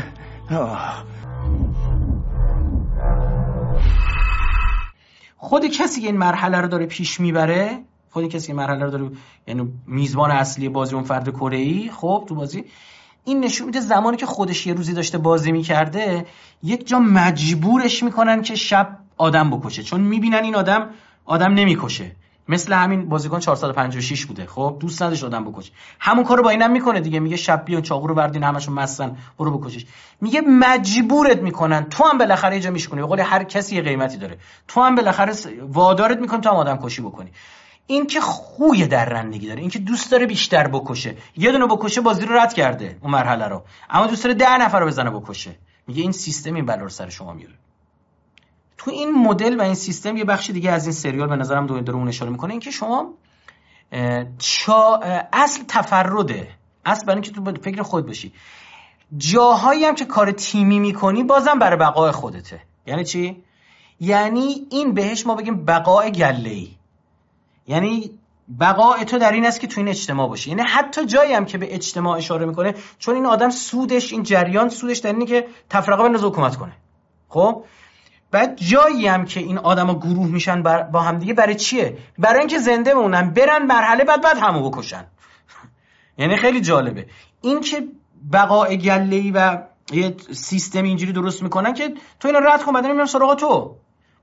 خود کسی که این مرحله رو داره پیش میبره، خود کسی که مرحله رو داره، یعنی میزبان اصلی بازی اون فرد کره‌ای، خب تو بازی این نشون میده زمانی که خودش یه روزی داشته بازی میکرده یک جا مجبورش میکنن که شب آدم بکشه، چون میبینن این آدم آدم نمیکشه. مثل همین بازیکن چهارصد و پنجاه و شش بوده، خب دوست نداشت آدم بکشه، همون کارو با اینم میکنه دیگه. میگه شب بیان چاقو رو بردین همشون مستن برو بکشش. میگه مجبورت میکنن، تو هم بالاخره یه جا میشکنی. به قول هر کسی یه قیمتی داره، تو هم بالاخره وادارت میکنن تو هم آدم کشی بکنی. این که خوی درندگی داره، این که دوست داره بیشتر بکشه. یه دونه بکشه بازی رو رد کرده اون مرحله رو، اما دوست داره ده نفر رو بزنه بکشه. میگه این سیستم این بلا رو سر شما میاره. تو این مدل و این سیستم یه بخش دیگه از این سریال به نظرم دو داره اون اشاره میکنه، این که شما چا اصل تفرده، اصل برای اینکه تو فکر خود باشی. جاهایی هم که کار تیمی میکنی بازم برای بقای خودته. یعنی چی؟ یعنی این بهش ما بگیم بقای گله‌ای. یعنی بقای تو در این است که تو این اجتماع باشی. یعنی حتی جایی هم که به اجتماع اشاره میکنه، چون این آدم سودش، این جریان سودش در اینه که تفرقه بندازه حکومت کنه. خب بعد جایی هم که این آدما گروه میشن با هم دیگه، برای چیه؟ برای اینکه زنده بمونن، برن مرحله بعد بعد همو بکشن. یعنی خیلی جالبه این که بقای گله‌ای و یه سیستم اینجوری درست میکنن که تو اینا رد کن، بعد میرن سراغ تو.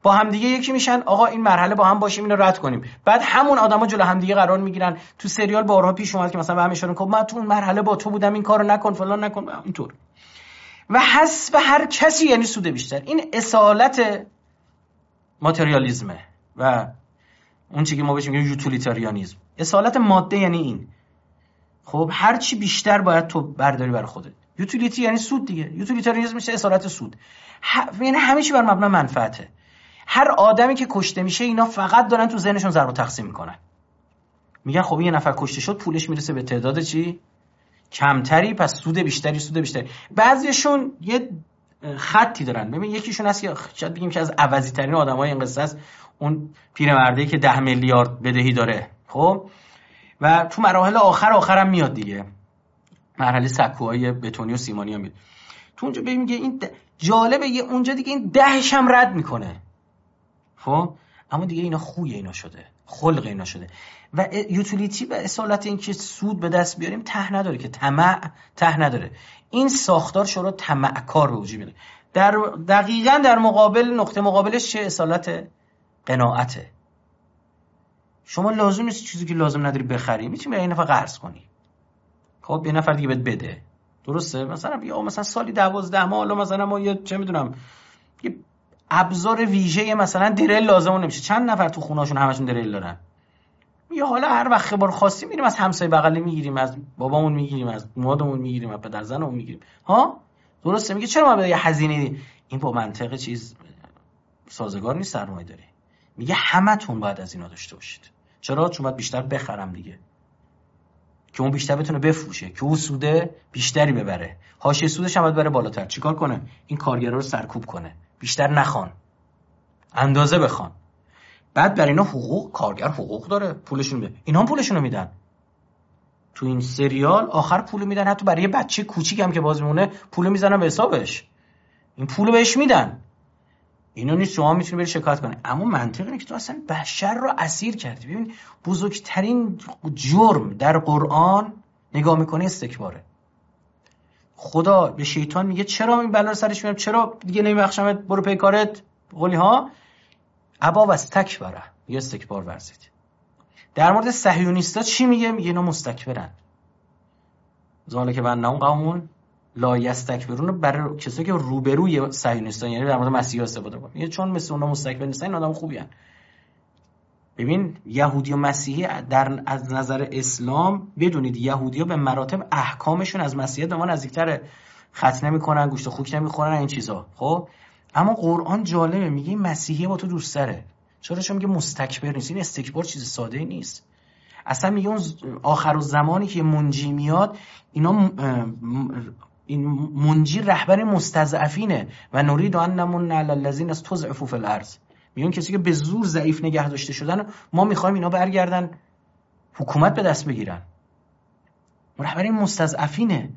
با همدیگه یکی میشن، آقا این مرحله با هم باشیم اینو رد کنیم. بعد همون آدما جلو همدیگه قرار میگیرن. تو سریال بارها پیش اومد که مثلا به هم اشاره کنن من تو اون مرحله با تو بودم این کارو نکن فلان نکن اینطور. و حسب هر کسی یعنی سود بیشتر. این اصالت ماتریالیسمه و اون چیزی که ما بهش میگیم یوتیلیتاریانیسم. اصالت ماده یعنی این. خب هر چی بیشتر باید تو برداری برای خودت. یوتیلیتی یعنی سود دیگه. یوتیلیتاریانیسم میشه اصالت سود. ه... یعنی همه چی بر مبنای منفعته. هر آدمی که کشته میشه اینا فقط دارن تو ذهنشون ضرب و تقسیم میکنن. میگن خب یه نفر کشته شد پولش میرسه به تعداد چی؟ کمتری، پس سود بیشتری سود بیشتری. بعضیشون یه خطی دارن. ببین یکیشون هست که شاید بگیم که از عوضی ترین آدمای این قصه است، اون پیرمرده که ده میلیارد بدهی داره. خب و تو مراحل آخر آخرم میاد دیگه، مرحله سکوهای بتونی و سیمانی هم میاد. تو اونجا ببین میگه این جالبه، یه اونجا دیگه این دهش هم رد میکنه. خب اما دیگه اینا خوی اینا شده، خلق اینا شده. و یوتیلیتی و اصالت این که سود به دست بیاریم ته نداره، که طمع ته نداره. این ساختار شروع طمع کار به وجود میاره. در دقیقاً در مقابل نقطه مقابلش چه؟ اصالت قناعته. شما لازم نیست چیزی که لازم نداری بخری، میتونی یه نفر قرض کنی. خب یه نفر دیگه بهت بده. درسته؟ مثلا یا مثلا سالی دوازده ماه حالا مثلا ما یه چه میدونم یه ابزار ویژه مثلا دریل لازمون نمیشه. چند نفر تو خونه‌شون همشون دریل دارن. یا حالا هر وقت خبر خواستیم میریم از همسایه بغلی میگیریم، از بابامون میگیریم، از مادرمون میگیریم، از پدر زنمون میگیریم. ها؟ درسته؟ میگه چرا ما به یه هزینه دی؟ این با منطق چیز سازگار نیست سرمایه‌داری. میگه همتون باید از اینا داشته باشید. چرا؟ چون باید بیشتر بخرم دیگه، که اون بیشتر بتونه بفروشه، که اون سوده بیشتری ببره، حاشیه سودش هم باید بره بالاتر. چیکار کنه؟ این کارگرا رو سرکوب کنه، بیشتر نخوان، اندازه بخوان. بعد برای اینا حقوق، کارگر حقوق داره، پولشون میده، اینا هم پولشون رو میدن. تو این سریال آخر پول میدن، حتی برای یه بچه کوچیک هم که باز میمونه پول میزنن به حسابش، این پولو بهش میدن. اینو نیست شما میتونی بری شکایت کنی. اما منطق اینه که تو اصلا بشر رو اسیر کردی. ببین بزرگترین جرم در قرآن نگاه میکنی استکباره. خدا به شیطان میگه چرا این بلا رو سرش میارم، چرا دیگه نمیبخشمت، برو پی کارت. قولی ها ابا و استکبره، یه استکبار ورزید. در مورد صهیونیستا چی میگه؟ میگه اینا مستکبرن. ذالک بانهم قوم لا یستکبرون، برای کسایی که روبروی صهیونیستان یعنی در مورد مسیحا استفاده کنه. میگه چون مثل اونا مستکبر نیستن این آدم خوبی ان. ببین یهودی و مسیحی در از نظر اسلام بدونید یهودی‌ها به مراتب احکامشون از مسیحیت به ما نزدیک‌تره. ختنه میکنن، گوشت خوک نمیخورن، این چیزا. خب اما قرآن جالبه، میگه مسیحی با تو دوست داره. چرا؟ چون میگه مستکبر نیست. این استکبار چیز ساده ای نیست. اصلا میگه اون آخر الزمانی که منجی میاد، اینا این منجی رهبر مستضعفینه و نرید ان نمن علی الذین استضعفوا فی الارض. میگن کسی که به زور ضعیف نگه داشته شدن، ما میخوایم اینا برگردن حکومت به دست بگیرن. رهبر مستضعفینه.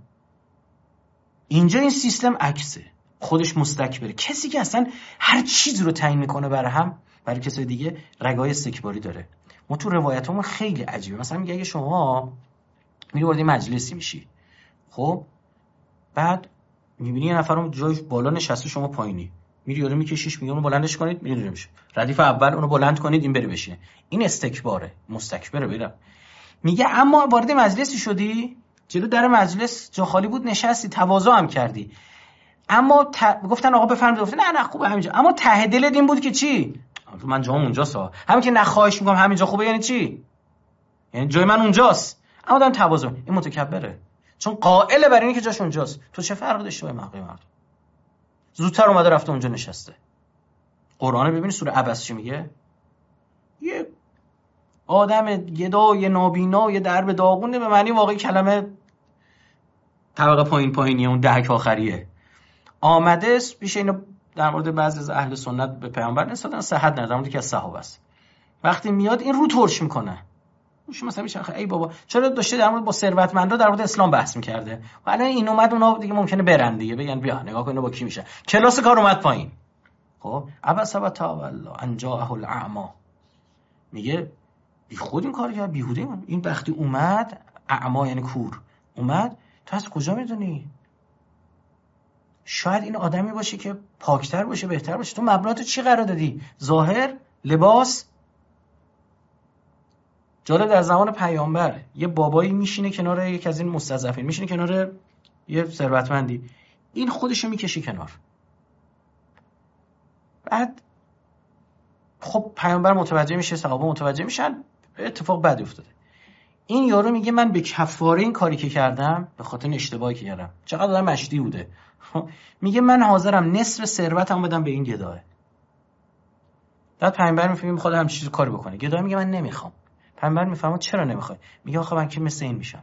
اینجا این سیستم عکسه، خودش مستکبره. کسی که اصلا هر چیز رو تعیین میکنه برای هم برای کسی دیگه رگای استکباری داره. ما تو روایتامون خیلی عجیبه. مثلا میگه اگه شما میری وارد مجلسی میشی، خب بعد میبینی یه نفرم جای بالا نشسته، شما پایینی، میری یارو میکشیش، میگه اونو بلندش کنید، میری دور میشه. ردیف اول اونو بلند کنید، این بره بشینه. این استکباره، مستکبره. بیرم میگه اما وارد مجلسی شدی، جلو در مجلس جا خالی بود، نشستی، تواضع هم کردی، اما ت... گفتن آقا بفرمایید، گفتن نه نه خوبه همینجا، اما ته دلت این بود که چی؟ من جام اونجاست، همین که نخواهش میگم همینجا خوبه، یعنی چی؟ یعنی جای من اونجاست، اما دارم تواضع. این متکبره، چون قائل بر اینه که جاش اونجاست. تو چه فرق داشته با مقام مردم؟ زودتر اومده رفته اونجا نشسته. قرآن ببینید سوره عبس چی میگه؟ یه آدم گدای نابینا، یه درب داغونه، به معنی واقعی کلمه طبقه پایین پایینیه، اون دهک آخریه. آمده است پیش اینو در مورد بعضی از اهل سنت به پیامبر نسبتاً صحت نداره، در مورد که از صحابه است. وقتی میاد این رو ترش میکنه، روش مثلا میشه ای بابا چرا داشته در مورد با ثروتمندا در مورد اسلام بحث میکرده، و الان این اومد اونا دیگه ممکنه برن دیگه، بگن بیا نگاه کن اینا با کی میشه، کلاس کار اومد پایین. خب عبس و تولى ان جاءه الاعمى، میگه بی خود این کار کرد، بیهوده این این وقتی اومد، اعما یعنی کور، اومد. تو از کجا میدونی؟ شاید این آدمی باشه که پاکتر باشه، بهتر باشه. تو مبناتو چی قرار دادی؟ ظاهر، لباس. جالب در زمان پیامبر یه بابایی میشینه کنار یک از این مستضعفین، میشینه کنار یه ثروتمندی، این خودشو میکشه کنار. بعد خب پیامبر متوجه میشه، صحابه متوجه میشن، اتفاق بدی افتاده. این یارو میگه من به کفاره این کاری که کردم به خاطر اشتباهی که کردم. چقدر آدم مشتی بوده. میگه من حاضرم نصف ثروتم بدم به این گداه. بعد پیامبر میفهمه میخواد همین چیزو کاری بکنه. گداه میگه من نمیخوام. پیامبر میفهمه چرا نمیخوای؟ میگه آخه من که مثل این میشم.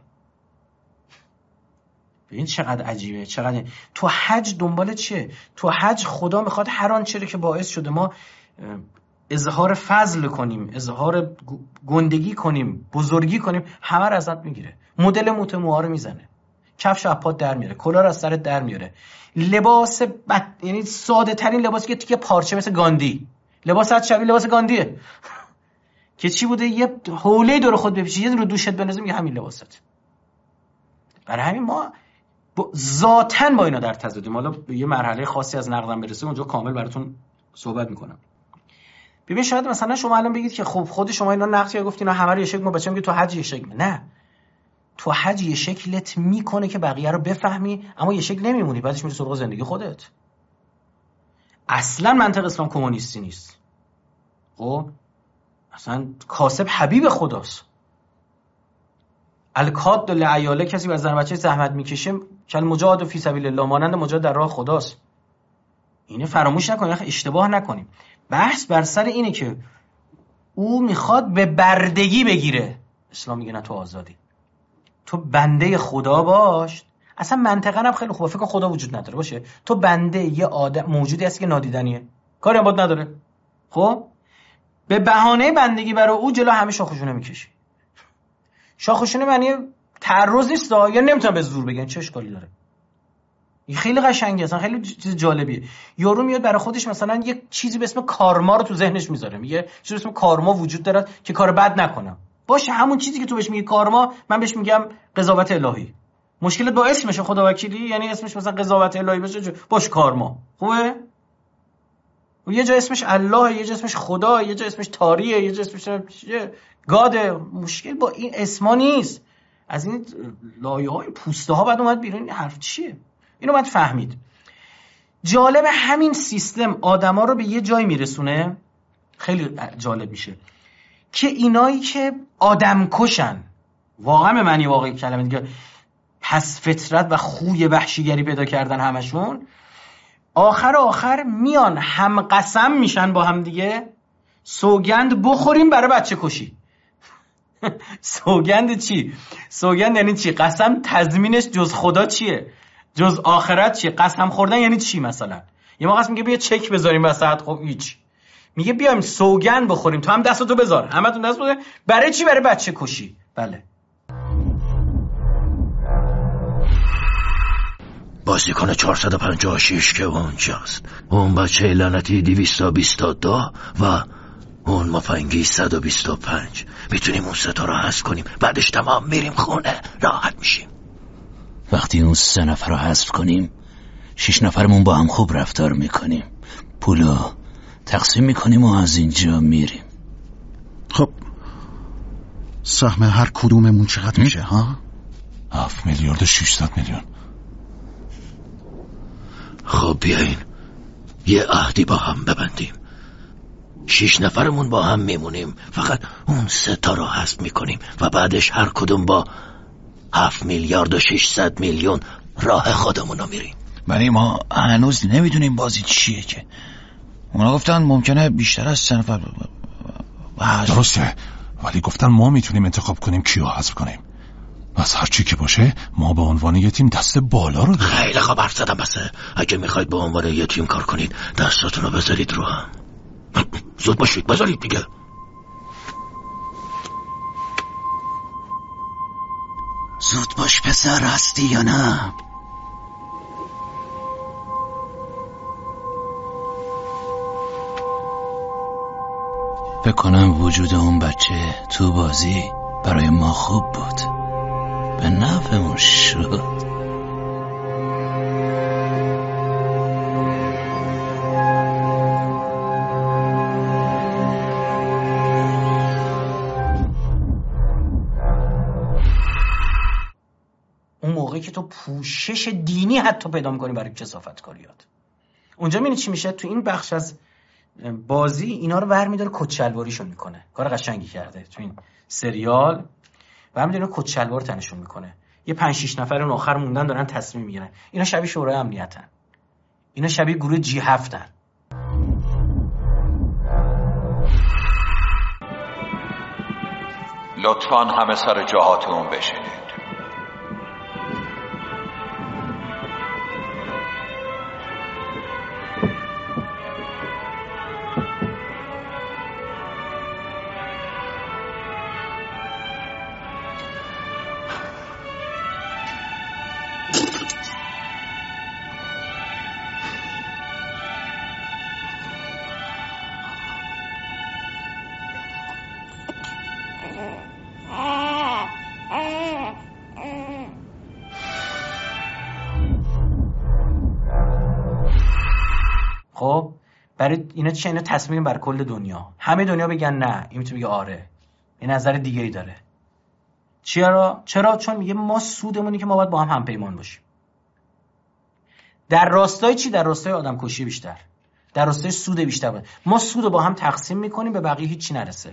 ببین چقدر عجیبه، چقدر تو حج دنبال چیه؟ تو حج خدا میخواد هر آنچه که باعث شده ما اظهار فضل کنیم، اظهار گندگی کنیم، بزرگی کنیم، همه رو ازت میگیره. مدل موتموها رو میزنه، کفش از پات در میاره، کلاه رو از سرت در میاره، لباس بد... یعنی ساده ترین لباسی که تیکه پارچه مثل گاندی، لباس از شبیه لباس گاندیه که چی بوده؟ یه حوله دور خود بپیچی، یه رو دوشت بنازی، میگه همین لباست. برای همین ما با... ذاتاً با اینا در تضادیم. حالا به یه مرحله خاصی از نقدم برسه اونجا کامل براتون صحبت میکنم. ببین شاید مثلا شما الان بگید که خب خود شما اینا نقد یا گفتین همه رو یه شکل، ما بچه‌م میگه تو حج یه شکل. نه، تو حج یه شکلت میکنه که بقیه رو بفهمی، اما یه شکل نمیمونی، بعدش میری سراغ زندگی خودت. اصلا منطق اسلام کمونیستی نیست. خب اصلا کاسب حبیب خداست. الکاد لعیاله، کسی از زن بچه زحمت میکشه کل مجاهد فی سبیل الله، مانند مجاهد در راه خداست. اینو فراموش نکنیم، اشتباه نکنیم. بحث بر سر اینه که او میخواد به بردگی بگیره. اسلام میگه نه، تو آزادی، تو بنده خدا باش. اصلا منطقا هم خیلی خوبه، فکر کن خدا وجود نداره باشه، تو بنده یه آدم موجودی هستی که نادیدنیه، کاری هم باید نداره. خب به بهانه بندگی برای او جلو همه شاخشونه میکشی. شاخشونه معنی تعرض نیست، یا نمیتونم به زور بگن، چه اشکالی داره؟ این خیلی قشنگه، اصلا خیلی چیز جالبیه. یارو میاد برای خودش مثلا یه چیزی به اسم کارما رو تو ذهنش میذاره، میگه چیزی به اسم کارما وجود داره که کار بد نکنم. باشه، همون چیزی که تو بهش میگی کارما، من بهش میگم قضاوت الهی. مشکلت با اسمشه خدا وکیلی، یعنی اسمش مثلا قضاوت الهی باشه، باش کارما خوبه. و یه جا اسمش الله، یه جا اسمش خدا، یه جا اسمش تاریه، یه جا اسمش گاده. مشکل با این اسما نیست، از این لایه‌های پوسته ها بعد اومد بیرون. این حرف چیه؟ اینو باید فهمید. جالب همین سیستم آدما رو به یه جای میرسونه، خیلی جالب میشه که اینایی که آدم کشن، واقعا به معنی واقعی کلمه دیگه، پس فطرت و خوی وحشیگری پیدا کردن همشون، آخر آخر میان هم قسم میشن با هم دیگه، سوگند بخوریم برای بچه کشی. سوگند چی؟ سوگند یعنی چی؟ قسم تضمینش جز خدا چیه؟ جز آخرت چیه؟ قسم خوردن یعنی چی؟ مثلا یه موقع میگه بیا چک بذاریم وسط، خب هیچ. میگه بیایم سوگند بخوریم، تو هم دستتو بذار، همتون دست بذار. برای چی؟ برای بچه کشی. بله. بازیکن چهارصد و پنجاه و شش که اونجاست، اون بچه لعنتی دویست و بیست و دو و اون مفنگی صد و بیست و پنج. میتونیم اون سه تا رو حذف کنیم، بعدش تمام میریم خونه، راحت میشیم. وقتی اون سه نفر رو حذف کنیم، شش نفرمون با هم خوب رفتار میکنیم، پولو تقسیم میکنیم و از اینجا میریم. خب سهم هر کدوممون چقدر میشه ها؟ هفت میلیارد و ششصد میلیون. خب بیاین یه عهدی با هم ببندیم، شش نفرمون با هم میمونیم، فقط اون سه تا رو حذف میکنیم و بعدش هر کدوم با هفت میلیارد و ششصد میلیون راه خودمون رو میریم. ولی ما هنوز نمیدونیم بازی چیه که اونا گفتن ممکنه بیشتر از سه نفر. درسته، ولی گفتن ما میتونیم انتخاب کنیم کیو حذف کنیم. از هر چی که باشه ما به عنوان یه تیم دست بالا رو داریم. خیلی خوب حرف زدم. بسه اگه میخواید به عنوان یه تیم کار کنید دستاتون رو بذارید رو هم. زود باشید، بذارید دیگه. زود باش پسر، هستی یا نه؟ فکر کنم وجود اون بچه تو بازی برای ما خوب بود، به نفعمون شد. اون موقعی که تو پوشش دینی حتی پیدا میکنی برای کثافتکاریات. اونجا میبینی چی میشه؟ تو این بخش از بازی اینا رو برمی‌داره کچلواریشون میکنه. کار قشنگی کرده تو این سریال. برمی‌داره کچلوار تنشون میکنه. یه پنج شش نفر اون آخر موندن دارن تصمیم میگیرن. اینا شبیه شورای امنیتن. اینا شبیه گروه جی هفتن. لطفاً همه سر جاهاتون بشینید. خب برای اینا چه؟ اینا تصمیم بر کل دنیا. همه دنیا بگن نه، این میتونه بگه آره. این نظر دیگه ای داره. چرا؟ چرا؟ چون میگه ما سودمونی که ما باید با هم همپیمان باشیم. در راستای چی؟ در راستای آدم کشی بیشتر. در راستای سود بیشتر باید. ما سودو با هم تقسیم میکنیم، به بقیه هیچی نرسه.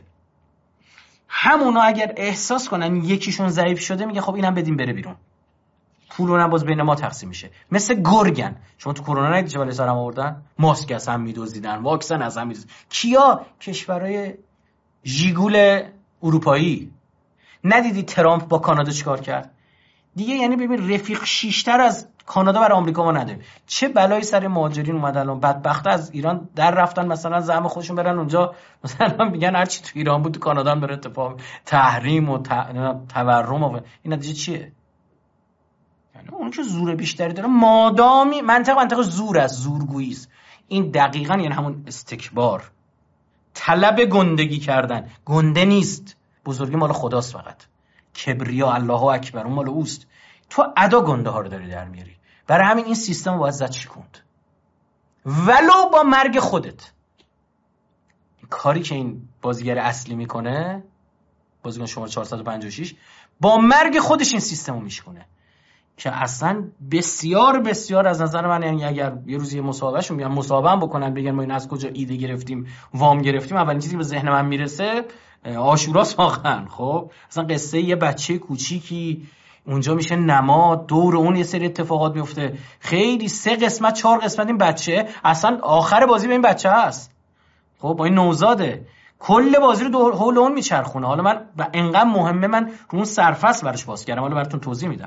همونا اگر احساس کنن یکیشون ضعیف شده، میگه خب اینم بدیم بره بیرون. پولونم باز بین ما تقسیم میشه. مثل گرگن. شما تو کرونا ندیدی چه بالای سرم آوردن؟ ماسک از هم میدزدیدن، واکسن از هم میدزدیدن. کیا؟ کشورهای ژیگول اروپایی. ندیدی ترامپ با کانادا چیکار کرد؟ دیگه یعنی ببین رفیق شیشتر از کانادا برای آمریکا ما نداریم. چه بلایی سر مهاجرین اومد الان. بدبخت از ایران در رفتن مثلا زعم خودشون برن اونجا، مثلا میگن هر چی تو ایران بود تو کانادا هم داره اتفاق، تحریم و تورم و این نتیجه چیه؟ یعنی اون که زور بیشتری داره، مادامی منطق منطق زور است، زورگویی است. این دقیقاً یعنی همون استکبار، طلب گندگی کردن. گنده نیست، بزرگی مال خداست فقط. کبریا الله اکبر اون مال اوست. تو ادا گنده ها رو داری در میاری. برای همین این سیستم باید زد شکوند، ولو با مرگ خودت. این کاری که این بازیگر اصلی میکنه، بازیکن شماره چهارصد و پنجاه و شش، با مرگ خودش این سیستم رو میشکنه که اصلا بسیار بسیار از نظر من، یعنی اگر یه روزی مصاحبهشون بیان مصاحبه هم بکنن بگن ما این از کجا ایده گرفتیم وام گرفتیم، اولین چیزی به ذهن من میرسه عاشورا واقعا. خب اصلا قصه یه بچه کوچیکی اونجا میشه نماد، دور اون یه سری اتفاقات میفته. خیلی سه قسمت چهار قسمت این بچه اصلا آخر بازی به این بچه هست. خب با این نوزاده کل بازی رو دور حول اون میچرخونه. حالا من انقدر مهمه، من رو اون سرفصل براش باز کردم، حالا براتون توضیح میدم.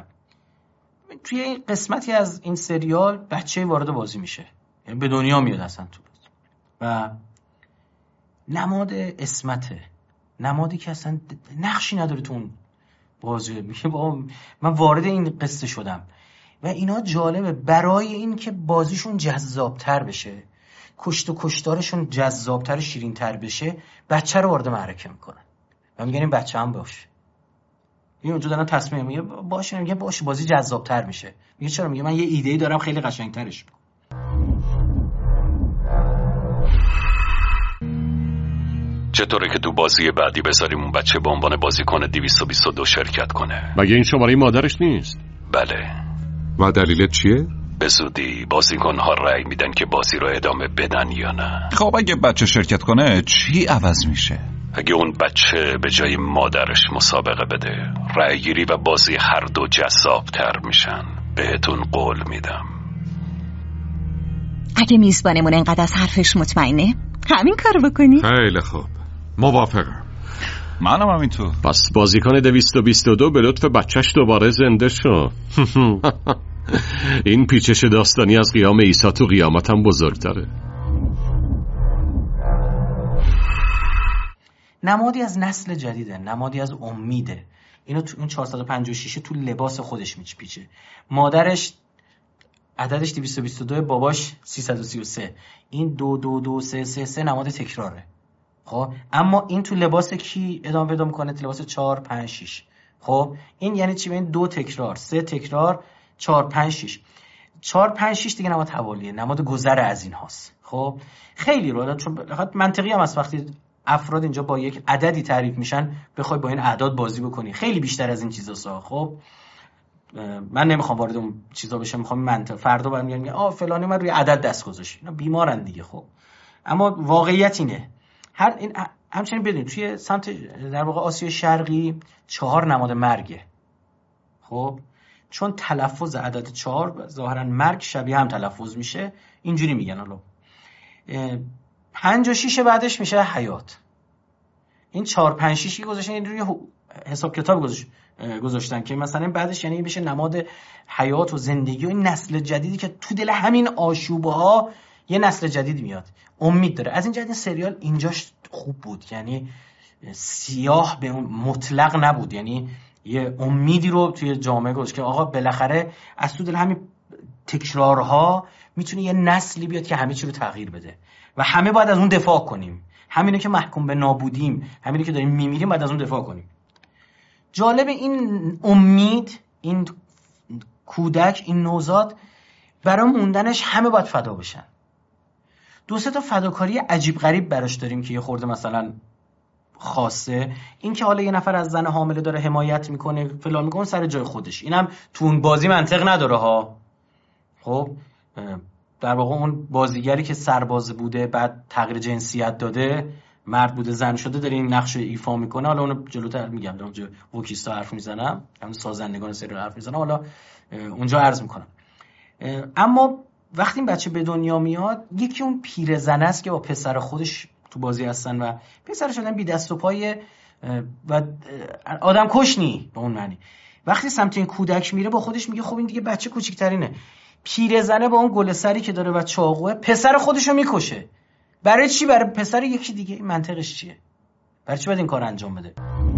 توی قسمتی از این سریال بچه وارد بازی میشه، یعنی به دنیا میاد اصلا تو بازی. و نماد اسمته، نمادی که اصلا نقشی نداره تو اون بازی. میگه با من وارد این قصه شدم و اینا جالبه برای این که بازیشون جذابتر بشه، کشت و کشتارشون جذابتر شیرینتر بشه، بچه رو وارد معرکه میکنن و میگن این بچه هم باشه. این اونجا دارن تصمیم میگه باشه، میگه باشه بازی جذابتر میشه. میگه چرا؟ میگه من یه ایده‌ای دارم خیلی قشنگترش میکنم. چطوره که تو بازی بعدی بذاریم اون بچه به عنوان بازیکن دویست و بیست و دو شرکت کنه؟ مگه این شماره مادرش نیست؟ بله. و دلیلت چیه؟ به زودی بازیکن‌ها رأی میدن که بازی رو ادامه بدن یا نه. خب اگه بچه شرکت کنه چی عوض میشه؟ اگه اون بچه به جای مادرش مسابقه بده، رأی گیری و بازی هر دو جذاب‌تر میشن. بهتون قول میدم. اگه میزبانمون انقدر از حرفش مطمئنه، همین کارو بکنی؟ خیلی خوب، موافقم. منم همینطور. پس بازیکن دویست و بیست و دو به لطف بچهش دوباره زنده شو. این پیچش داستانی از قیام عیسی تو قیامت هم بزرگتره. نمادی از نسل جدیده، نمادی از امیده. اینو تو اون چهارصد و پنجاه و شش تو لباس خودش میچپیچه. مادرش عددش دویست و بیست و دو، باباش سیصد و سی و سه. این دو دو دو سه سه سه نماد تکراره. خب اما این تو لباس کی ادامه پیدا میکنه؟ تو لباس چهار پنج شش. خب این یعنی چی؟ این دو تکرار، سه تکرار، چهار پنج شش. چهار پنج شش دیگه نماد حوالیه، نماد گذر از این هاست. خب خیلی رو چون فقط منطقی هم است وقتی افراد اینجا با یک عددی تعریف میشن بخوای با این اعداد بازی بکنی، خیلی بیشتر از این چیزاست. خب من نمیخوام وارد اون چیزا بشم، میخوام منطق فردا برام میگن آ فلانی من روی عدد دست گذاشت، اینا بیمارن دیگه. خب اما واقعیت اینه، هر این همچنین بدونید توی سمت در واقع آسیای شرقی چهار نماد مرگه. خب چون تلفظ عدد چهار ظاهرا مرگ شبیه هم تلفظ میشه، اینجوری میگن. حالا پنج و شیش بعدش میشه حیات. این چهار پنج شیشی گذاشتن، این روی حساب کتاب گذاشت گذاشتن که مثلا بعدش یعنی بشه نماد حیات و زندگی و این نسل جدیدی که تو دل همین آشوبه ها یه نسل جدید میاد، امید داره. از این جهت سریال اینجاش خوب بود، یعنی سیاه به مطلق نبود، یعنی یه امیدی رو توی جامعه گذاشت که آقا بالاخره از تو دل همین تکرارها میتونه یه نسلی بیاد که همه چی رو تغییر بده و همه باید از اون دفاع کنیم. همینه که محکوم به نابودیم، همینه که داریم میمیریم، باید از اون دفاع کنیم. جالب این امید، این کودک، این نوزاد برای موندنش همه باید فدا بشن. دو سه تا فداکاری عجیب غریب براش داریم که یه خورده مثلا خاصه، این که حالا یه نفر از زن حامله داره حمایت میکنه فلان میکنه سر جای خودش، اینم تو اون بازی منطق نداره ها. خب در واقع اون بازیگری که سرباز بوده بعد تغییر جنسیت داده، مرد بوده زن شده، داره این نقش رو ایفا میکنه. حالا اونو جلوتر میگم، در اونجا وکیستا حرف میزنم، همون سازندگان سریال حرف میزنم، حالا اونجا عرض میکنم. اما وقتی این بچه به دنیا میاد، یکی اون پیرزن است که با پسر خودش تو بازی هستن و پسر شدن بی دست و پای و آدم کشنی به اون معنی. وقتی سمت این کودک میره با خودش میگه خب این دیگه بچه کوچیک‌ترینه، پیرزنه با اون گل سری که داره و چاقوه پسر خودشو میکشه. برای چی؟ برای پسر یکی دیگه. این منطقش چیه؟ برای چی باید این کار انجام بده؟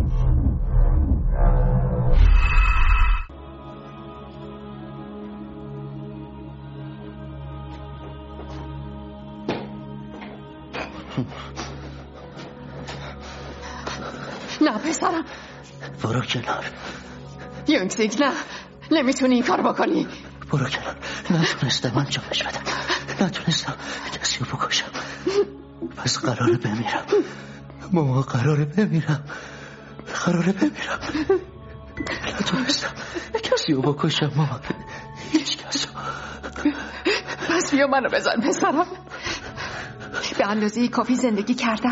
نه پسرم، برو کنار. یونگسیک نه، نمیتونی این کار بکنی. برو کنار. نتونستم انجامش بدم، نتونستم کسی رو بکشم، پس قراره بمیرم. ماما قراره بمیرم، قراره بمیرم. نتونستم کسی رو بکشم ماما، هیچ کس رو. پس بیا منو بزن پسرم، به اندازه کافی زندگی کردم.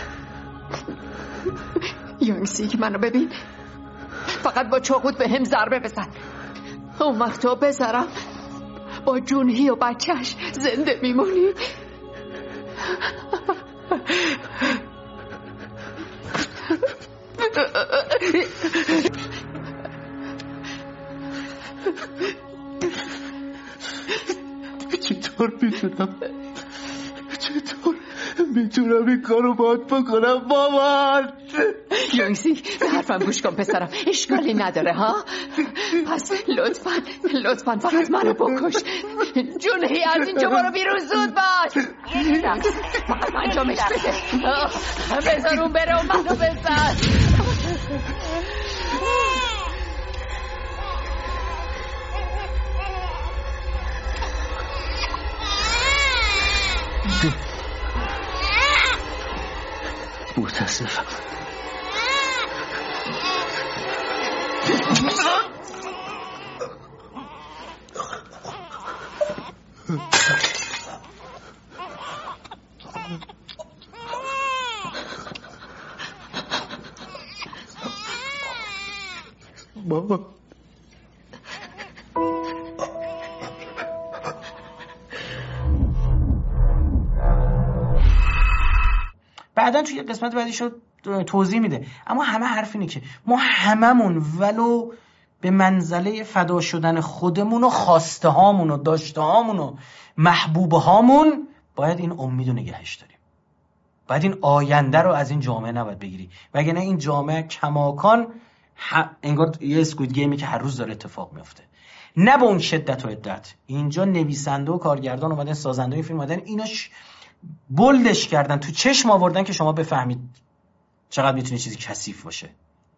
یونگسیک منو ببین، فقط با چاقوت به هم ضربه بزن، اون وقت تو پسرم با جونهی و بچهش زنده میمونی. چطور میتونم چطور میتونم این کارو باید بکنم مامان؟ یونگسیک به حرفم گوش کن پسرم، اشکالی نداره ها. پس لطفا لطفا فقط منو بکش. جونهی از اینجا برو بیرون، زود باش. فقط انجامش بده، بذار اون بره و منو بزن. متاسفم. بابا بعدن توی قسمت بعدیش رو توضیح میده. اما همه حرف اینه که ما هممون ولو به منزله فدا شدن خودمون و خواسته هامون و داشته هامون و محبوب هامون باید این امید رو نگهش داریم. باید این آینده رو از این جامعه نباید بگیری، وگرنه این جامعه کماکان ه... انگار یه اسکوید گیمی که هر روز داره اتفاق میفته. نه به اون شدت و عدت. اینجا نویسنده و کارگردان اومدن، سازنده این فیلم اومدن، ایناش بولدش کردن، تو چشم آوردن که شما بفهمید چقدر میتونه چیزی کثیف باشه.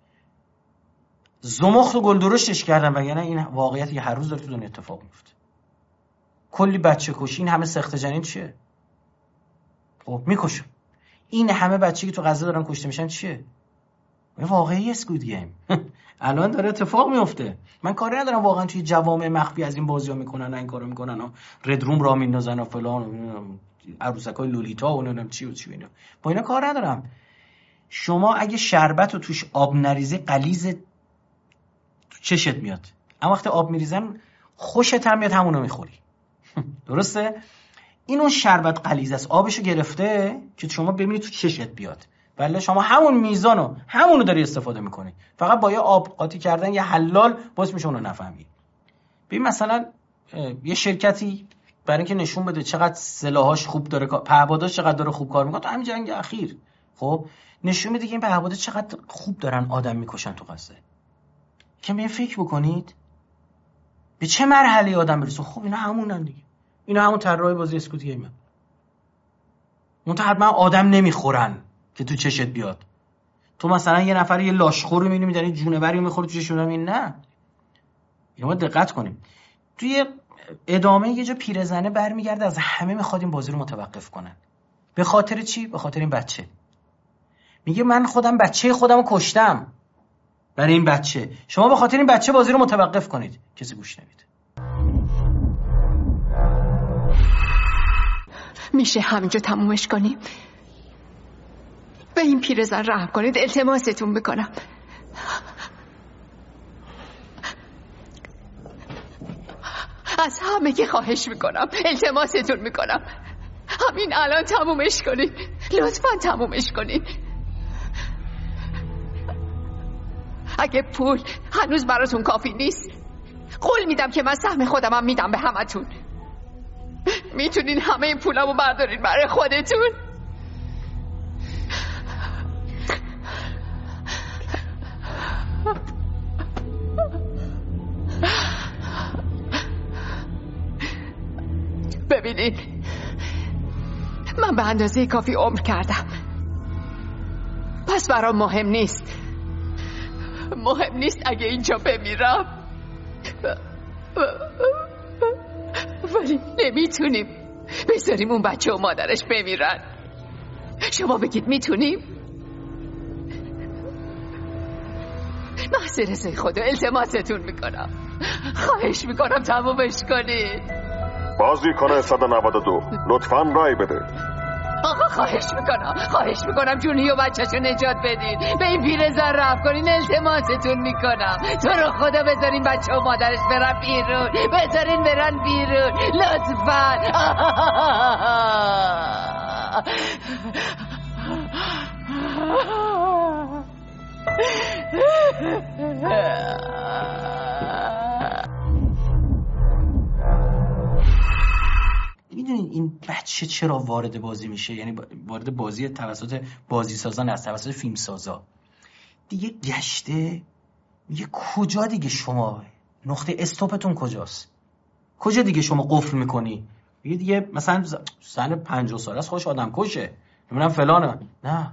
زمخت و گل درشتش کردن، وگرنه این واقعیتی که هر روز داره تو دنیا اتفاق میفته. کلی بچه کشی، این همه سخت جنین چیه؟ خب میکشن. این همه بچه‌ای که تو غزه دارن کشته میشن چیه؟ واقعی اسکوید گیم الان داره اتفاق میفته. من کاری ندارم واقعا توی جوامع مخفی از این بازی‌ها میکنن، این کارو میکنن و رد روم را میندازن و فلان و عروسکای لولیتا و نمیدونم چی و چی اینا. با اینا کار ندارم. شما اگه شربت و توش آب نریزه غلیظ تو چشت میاد، اما وقتی آب میریزن خوشت هم میاد همونو میخوری. درسته؟ این اون شربت غلیظ است، آبشو گرفته که شما ببینید تو چشت بیاد. ولی شما همون میزانو همونو داری استفاده میکنی، فقط با یه آب قاطی کردن یه حلال باعث میشه اونو نفهمی. ببین مثلا یه شرکتی برای اینکه نشون بده چقدر سلاحاش خوب داره، پهپاداش چقدر داره خوب کار میکنه، تو همین جنگ اخیر خب نشون میده که این پهپادا چقدر خوب دارن آدم میکشن تو غزه. که می فکر بکنید به چه مرحله آدم برسه. خب اینا همونن دیگه، اینا همون طراح بازی اسکوت گیمه. منتها حتما آدم نمیخورن که تو چشت بیاد. تو مثلا یه نفر یه لاشخور رو میبینی میدنی جونوری میخوره تو چشت، این نه. اینو دقت کنیم. توی ادامه یه جا پیرزنه برمیگرده از همه میخواد این بازی رو متوقف کنن. به خاطر چی؟ به خاطر این بچه. میگه من خودم بچه خودم رو کشتم برای این بچه، شما به خاطر این بچه بازی رو متوقف کنید. کسی گوش نمیده. میشه همینجا تمومش کنیم؟ به این پیرزن رحم کنید، التماستون میکنم. از همه که خواهش میکنم، التماستون میکنم، همین الان تمومش کنید، لطفا تمومش کنید. اگه پول هنوز براتون کافی نیست، قول میدم که من سهم خودمم میدم به همتون. میتونین همه این پولمو بردارین برای خودتون. ببینین، من به اندازه کافی عمر کردم، پس برام مهم نیست. مهم نیست اگه اینجا بمیرم، ولی نمیتونیم بذاریم اون بچه و مادرش بمیرن. شما بگید میتونیم؟ محض رضای خدا التماستون میکنم، خواهش میکنم تمومش کنید. بازیکن صد و نود و دو لطفاً رای بده. آقا خواهش میکنم، خواهش میکنم جونی و بچه‌شو نجات بدید. به این پیرزن رحم کنین، التماستون میکنم. تو رو خدا بذارین بچه و مادرش برن بیرون، بذارین برن بیرون لطفاً. میدونین این بچه چرا وارد بازی میشه؟ یعنی وارد بازی توسط بازی سازان از توسط فیلم سازا دیگه گشته. میگه کجا دیگه شما نقطه استاپتون کجاست؟ کجا دیگه شما قفل میکنی؟ میگه دیگه مثلا سن پنجاه ساله است، خوش آدم کشه، نمیدونم فلانه. نه،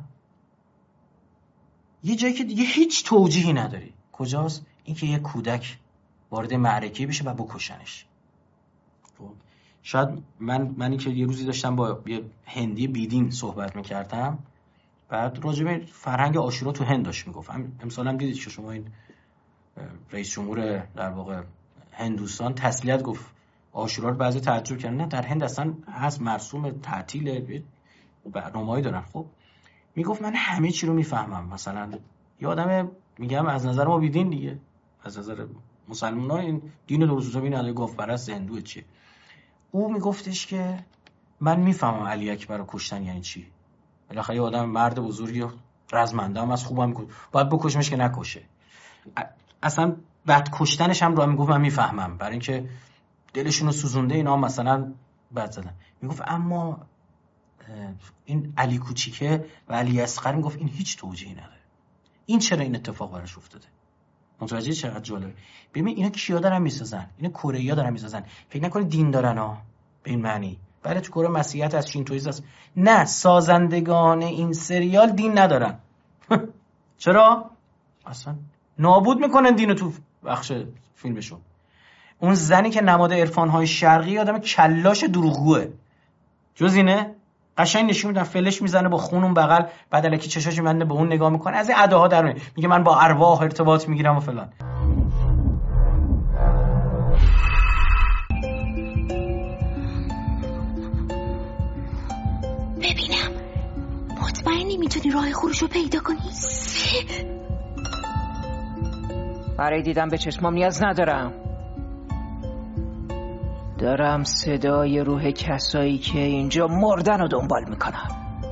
یه جایی که دیگه هیچ توجیهی نداری. کجاست؟ این که یه کودک وارد معرکه بشه و بکشنش. شاید من منی که یه روزی داشتم با یه هندی بیدین صحبت میکردم، بعد راجع به فرهنگ عاشورا تو هند داشت میگفت. امسال هم دیدید که شما این رئیس جمهور در واقع هندوستان تسلیت گفت عاشورا رو، بعضی تعجب کردن. نه، در هند اصلا هست، مرسوم تعطیل، برنامه‌ای دارن. خب میگفت من همه چی رو میفهمم. مثلا یه آدم میگم از نظر ما بیدین دیگه، از نظر مسلمان‌ها این دین درست حسابی نداره، گفت پرست هندو چیه. او میگفتش که من میفهمم علی اکبر رو کشتن یعنی چی. بالاخره یه آدم مرد بزرگی و رزمنده هم از خوبم میگفت باید بکشمش که نکشه. اصلا بعد کشتنش هم رو میگفت من میفهمم، برای اینکه دلشون رو سوزونده اینا مثلا بد زدن. میگفت اما این علی کوچیکه و علی اصغر میگفت این هیچ توجیهی نداره. این چرا این اتفاق براش افتاده؟ متوجه چقدر جالبه؟ ببین اینا کیا دارن میسازن؟ اینا کره‌ای‌ها دارن میسازن. فکر نکنید دین دارن ها به این معنی. بله تو کره مسیحیت از شینتوئیسم است. نه، سازندگان این سریال دین ندارن. چرا؟ اصلا نابود میکنن دینو تو بخش فیلمشون. اون زنی که نماد عرفان‌های شرقی آدم کلاش دروغگوئه. جز اینه قشنگ نشون میدن فلش میزنه با خون اون بغل، بعد الکی چشاش میبنده به اون نگاه میکنه، از این اداها در میاد، میگه من با ارواح ارتباط میگیرم و فلان. ببینم مطمئنی میتونی راه خروج رو پیدا کنی؟ برای دیدن به چشمام نیاز ندارم، دارم صدای روح کسایی که اینجا مردن رو دنبال میکنم.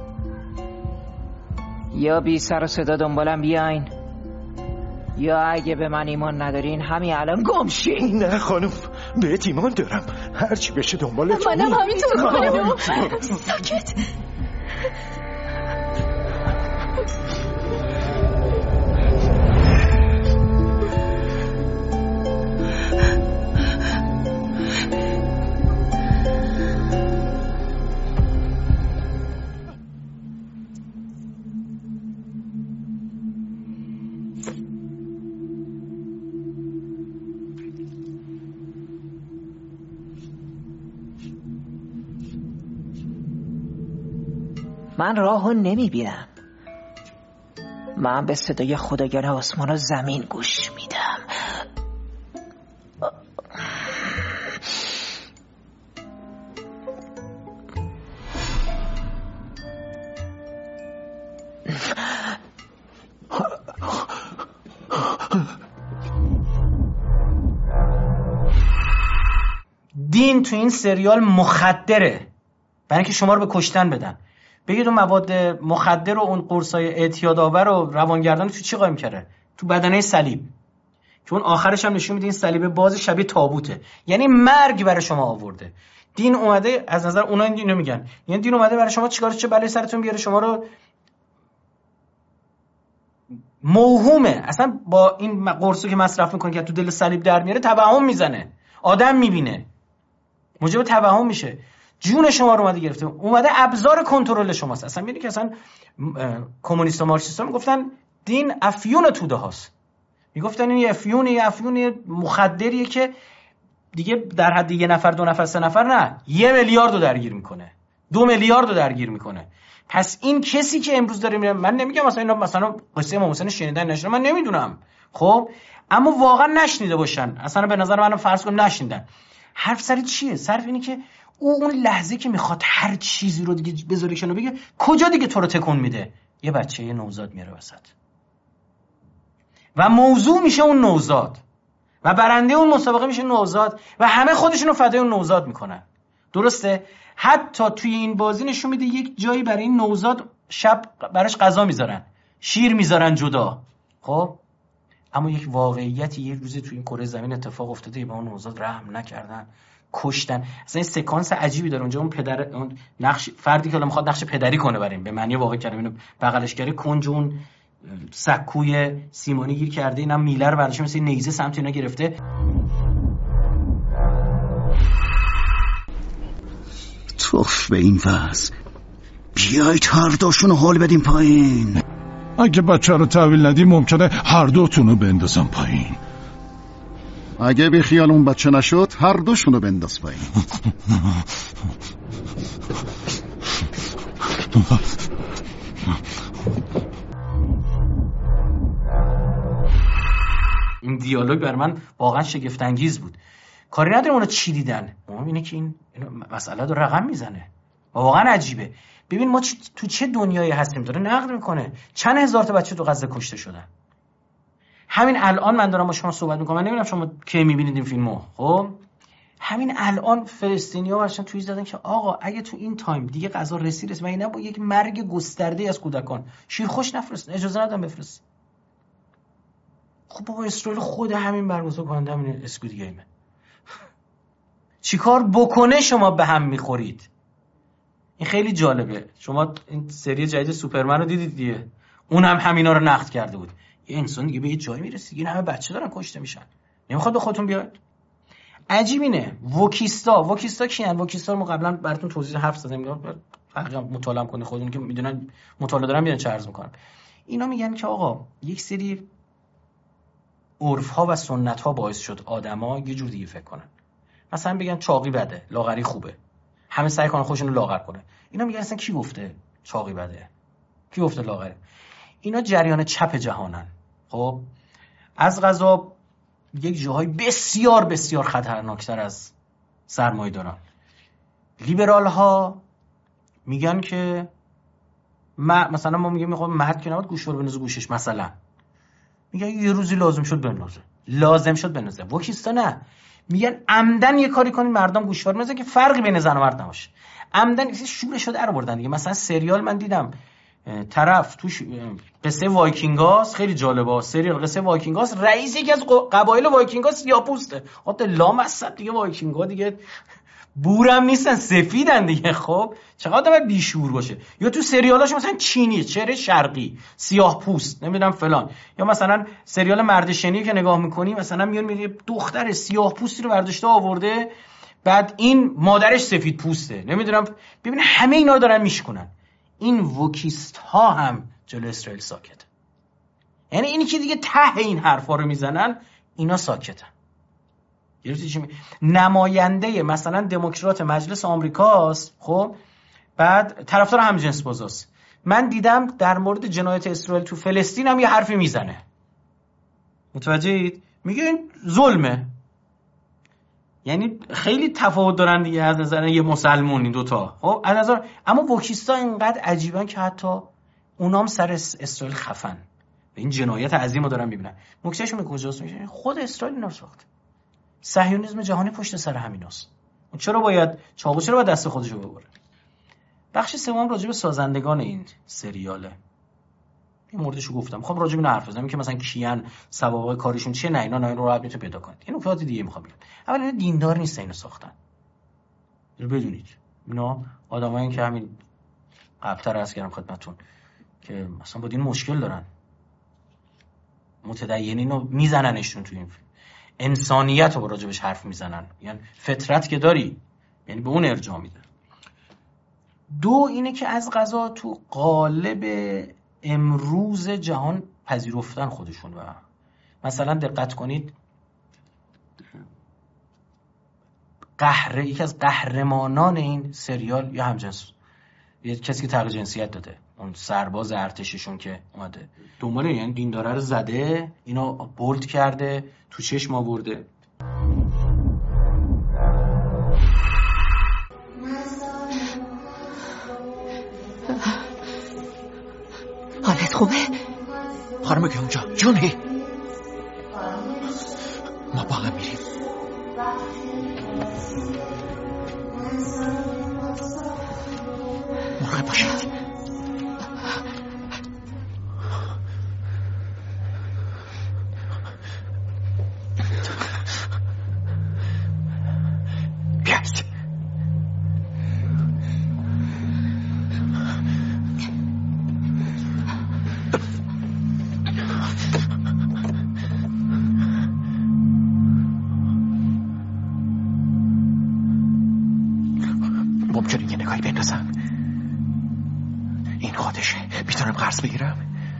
یا بی سر و صدا دنبالم بیاین، یا اگه به من ایمان ندارین همین الان گم شین. نه خانم بهت ایمان دارم، هرچی بشه دنبالت. منم همینطور خانم. ساکت. من راهو نمیبینم، من به صدای خداگان آسمان و زمین گوش میدم. دین تو این سریال مخدره برای اینکه شما رو به کشتن بدن. بگید اون مواد مخدر و اون قرصای اعتیادآور و روانگردان تو چی قایم کرده؟ تو بدنه صلیب، که اون آخرش هم نشون میده این صلیب باز شبیه تابوته، یعنی مرگ برای شما آورده. دین اومده، از نظر اونا اینو میگن، یعنی دین اومده برای شما چیکار، چه بلایی سرتون بیاره، شما رو موهومه اصلا با این قرصو که مصرف میکنه که تو دل صلیب در میاره، توهم میزنه، آدم میبینه، موجب توهم میشه، جون شما رو اومده گرفته، اومده ابزار کنترل شماست. اصلا میگه که اصلا کمونیست و مارکسیستا میگفتن دین افیون توده هاست، میگفتن این افیون یه افیون مخدریه که دیگه در حد یه نفر دو نفر سه نفر نه، یه میلیارد رو درگیر میکنه، دو میلیارد رو درگیر میکنه. پس این کسی که امروز داره میره، من نمیگم مثلا اینا مثلا قصه امام حسین شنیدن نشنیدن، من نمیدونم خب، اما واقعا نشنیده باشن، اصلا به نظر من فرض کنم نشنیدن. حرف سر چیه؟ صرف اینه که او اون لحظه که میخواد هر چیزی رو دیگه بذاره کنه بگه، کجا دیگه تو رو تکون میده؟ یه بچه یه نوزاد میاره وسط و موضوع میشه اون نوزاد و برنده اون مسابقه میشه نوزاد و همه خودشون رو فدای اون نوزاد میکنن. درسته؟ حتی توی این بازی نشون میده یک جایی برای این نوزاد شب براش غذا میذارن، شیر میذارن جدا. خب اما یک واقعیتی یک روزی توی این کره زمین اتفاق افتاده، به اون نوزاد رحم نکردن، کشتن. اصلا این سکانس عجیبی داره اونجا، اون پدر، اون نقش فردی که الان میخواد نقش پدری کنه بریم به معنی واقعی کلمه، اینو بغلش گره کنج اون سکوی سیمانی گیر کرده، اینم میله رو برداشته مثل نیزه سمت اینا گرفته. توف به این وضع، بیایید هر دوشون رو حال بدیم پایین. اگه بچه رو تحویل ندیم ممکنه هر دوتون رو بندازم پایین. اگه بی خیال اون بچه نشد هر دوشون رو بنداز پایین. این دیالوگ بر من واقعا شگفت انگیز بود. کاری نداریم اونا چی دیدن، مهم اینه که این مسئله رو رقم میزنه. واقعا عجیبه. ببین ما تو چه دنیایی هستیم، داره نقد میکنه چند هزار تا بچه تو غزه کشته شدن. همین الان من دارم با شما صحبت میکنم، من نمیدونم شما کی میبینید این فیلمو. خب همین الان فلسطینی‌ها برشن توییت دادن که آقا اگه تو این تایم دیگه غذا رسید رسید، مگه نه با یک مرگ گسترده از کودکان شیرخوش نفرست، اجازه ندادن بفرست. خب بابا اسرائیل خود همین برگزار کننده همین اسکوید گیمه. چیکار بکنه شما به هم میخورید؟ این خیلی جالبه. شما این سری جدید سوپرمن رو دیدید دیگه، اون هم همینا رو نقد کرده بود. یه انسان دیگه به یه جایی میرسه، این همه بچه دارن کشته میشن، نمیخواد به خودتون بیاد. عجیب اینه وکیستا، وکیستا کیان؟ وکیستا رو قبلا براتون توضیح حرف زدم، فرقا مطالعه کنه خودتون که میدونن مطالعه دارن میدونن چه عرض میکنن. اینا میگن که آقا یک سری عرف ها و سنت ها باعث شد آدما یه جور دیگه فکر کنن. مثلا بگن چاقی بده، لاغری خوبه. همه سعی کنن خودشون رو لاغر کنه. اینا میگن اصلا کی گفته چاقی بده؟ کی گفته لاغره؟ اینا جریان چپ جهانن. خب از قضا یک جاهای بسیار بسیار خطرناکتر از سرمایه‌داران. لیبرال ها میگن که ما مثلا ما میگیم میخوام مهد که نباید گوشوار بنوزه گوشش، مثلا میگن یه روزی لازم شد بنوزه، لازم شد بنوزه. وکیستا نه، میگن عمدن یه کاری کنین مردم گوشوار بنوزه که فرقی بین زن و مرد نباشه. عمدن شورشو در آوردن دیگه. مثلا سریال من دیدم طرف توش قصه وایکینگاس خیلی جالبه، سریال قصه وایکینگاس، رئیس یکی از قبایل وایکینگاس سیاه‌پوسته. خاطر لامصب دیگه وایکینگا دیگه بورم نیستن، سفیدن دیگه. خب چقدر باید بیشور باشه. یا تو سریالاش مثلا چینی، چهره شرقی، سیاه پوست، نمیدونم فلان. یا مثلا سریال مرد شنی که نگاه میکنی مثلا میون میگه دختر سیاه پوستی رو برداشته آورده، بعد این مادرش سفید پوسته، نمیدونم. ببین همه اینا رو دارن میشکنن. این وکیست ها هم جلو اسرائیل ساکته. یعنی اینی که دیگه ته این حرفا رو میزنن، اینا ساکتن. نماینده مثلا دموکرات مجلس آمریکاست، خب بعد طرفدار همجنس بازاست. من دیدم در مورد جنایت اسرائیل تو فلسطین هم یه حرفی میزنه. متوجهید؟ میگه این ظلمه. یعنی خیلی تفاوت دارن دیگه از نظر یه مسلمون این دوتا. خب از نظر اما وکیستا اینقدر عجیبن که حتی اونام سر اسرائیل خفن. این جنایت عظیمو دارن میبینن. نکتهشون کجاست؟ میشه خود اسرائیل اینا ساخته. صهیونیسم جهانی پشت سر همیناست. چرا باید چاقو چرا باید دست خودشو ببره؟ بخش سوم راجع به سازندگان این سریاله. این موردشو گفتم. خب راجع به اینا حرف بزنم که مثلا کیان سوابق کارشون چیه، نه اینا نه رو راحت میتونه پیدا کنید. این نکات دیگه میخوام بگم. اول اینا دیندار نیستن، اینو ساختن. اینو بدونید. اینا آدمایی که همین قبل‌تر عرض کردم خدمتتون که مثلا با دین مشکل دارن. متدینینو میزننشون تو این فیلم. انسانیت رو راجبش حرف میزنن، یعنی فطرت که داری، یعنی به اون ارجاع میده. دو اینه که از قضا تو قالب امروز جهان پذیرفتن خودشون. و مثلا دقت کنید قهر یکی از قهرمانان این سریال یا همجنس، یه کسی که تغییر جنسیت داده، اون سرباز ارتششون که اومده دنبال یعنی دینداره رو زده، اینا بولد کرده، تو چشم آورده. حالت خوبه؟ خانم که اونجا جونی ما با هم میریم. مراقب باشید. ممکنه یه نگاهی بندازم. این خودشه. میتونم قرض بگیرم؟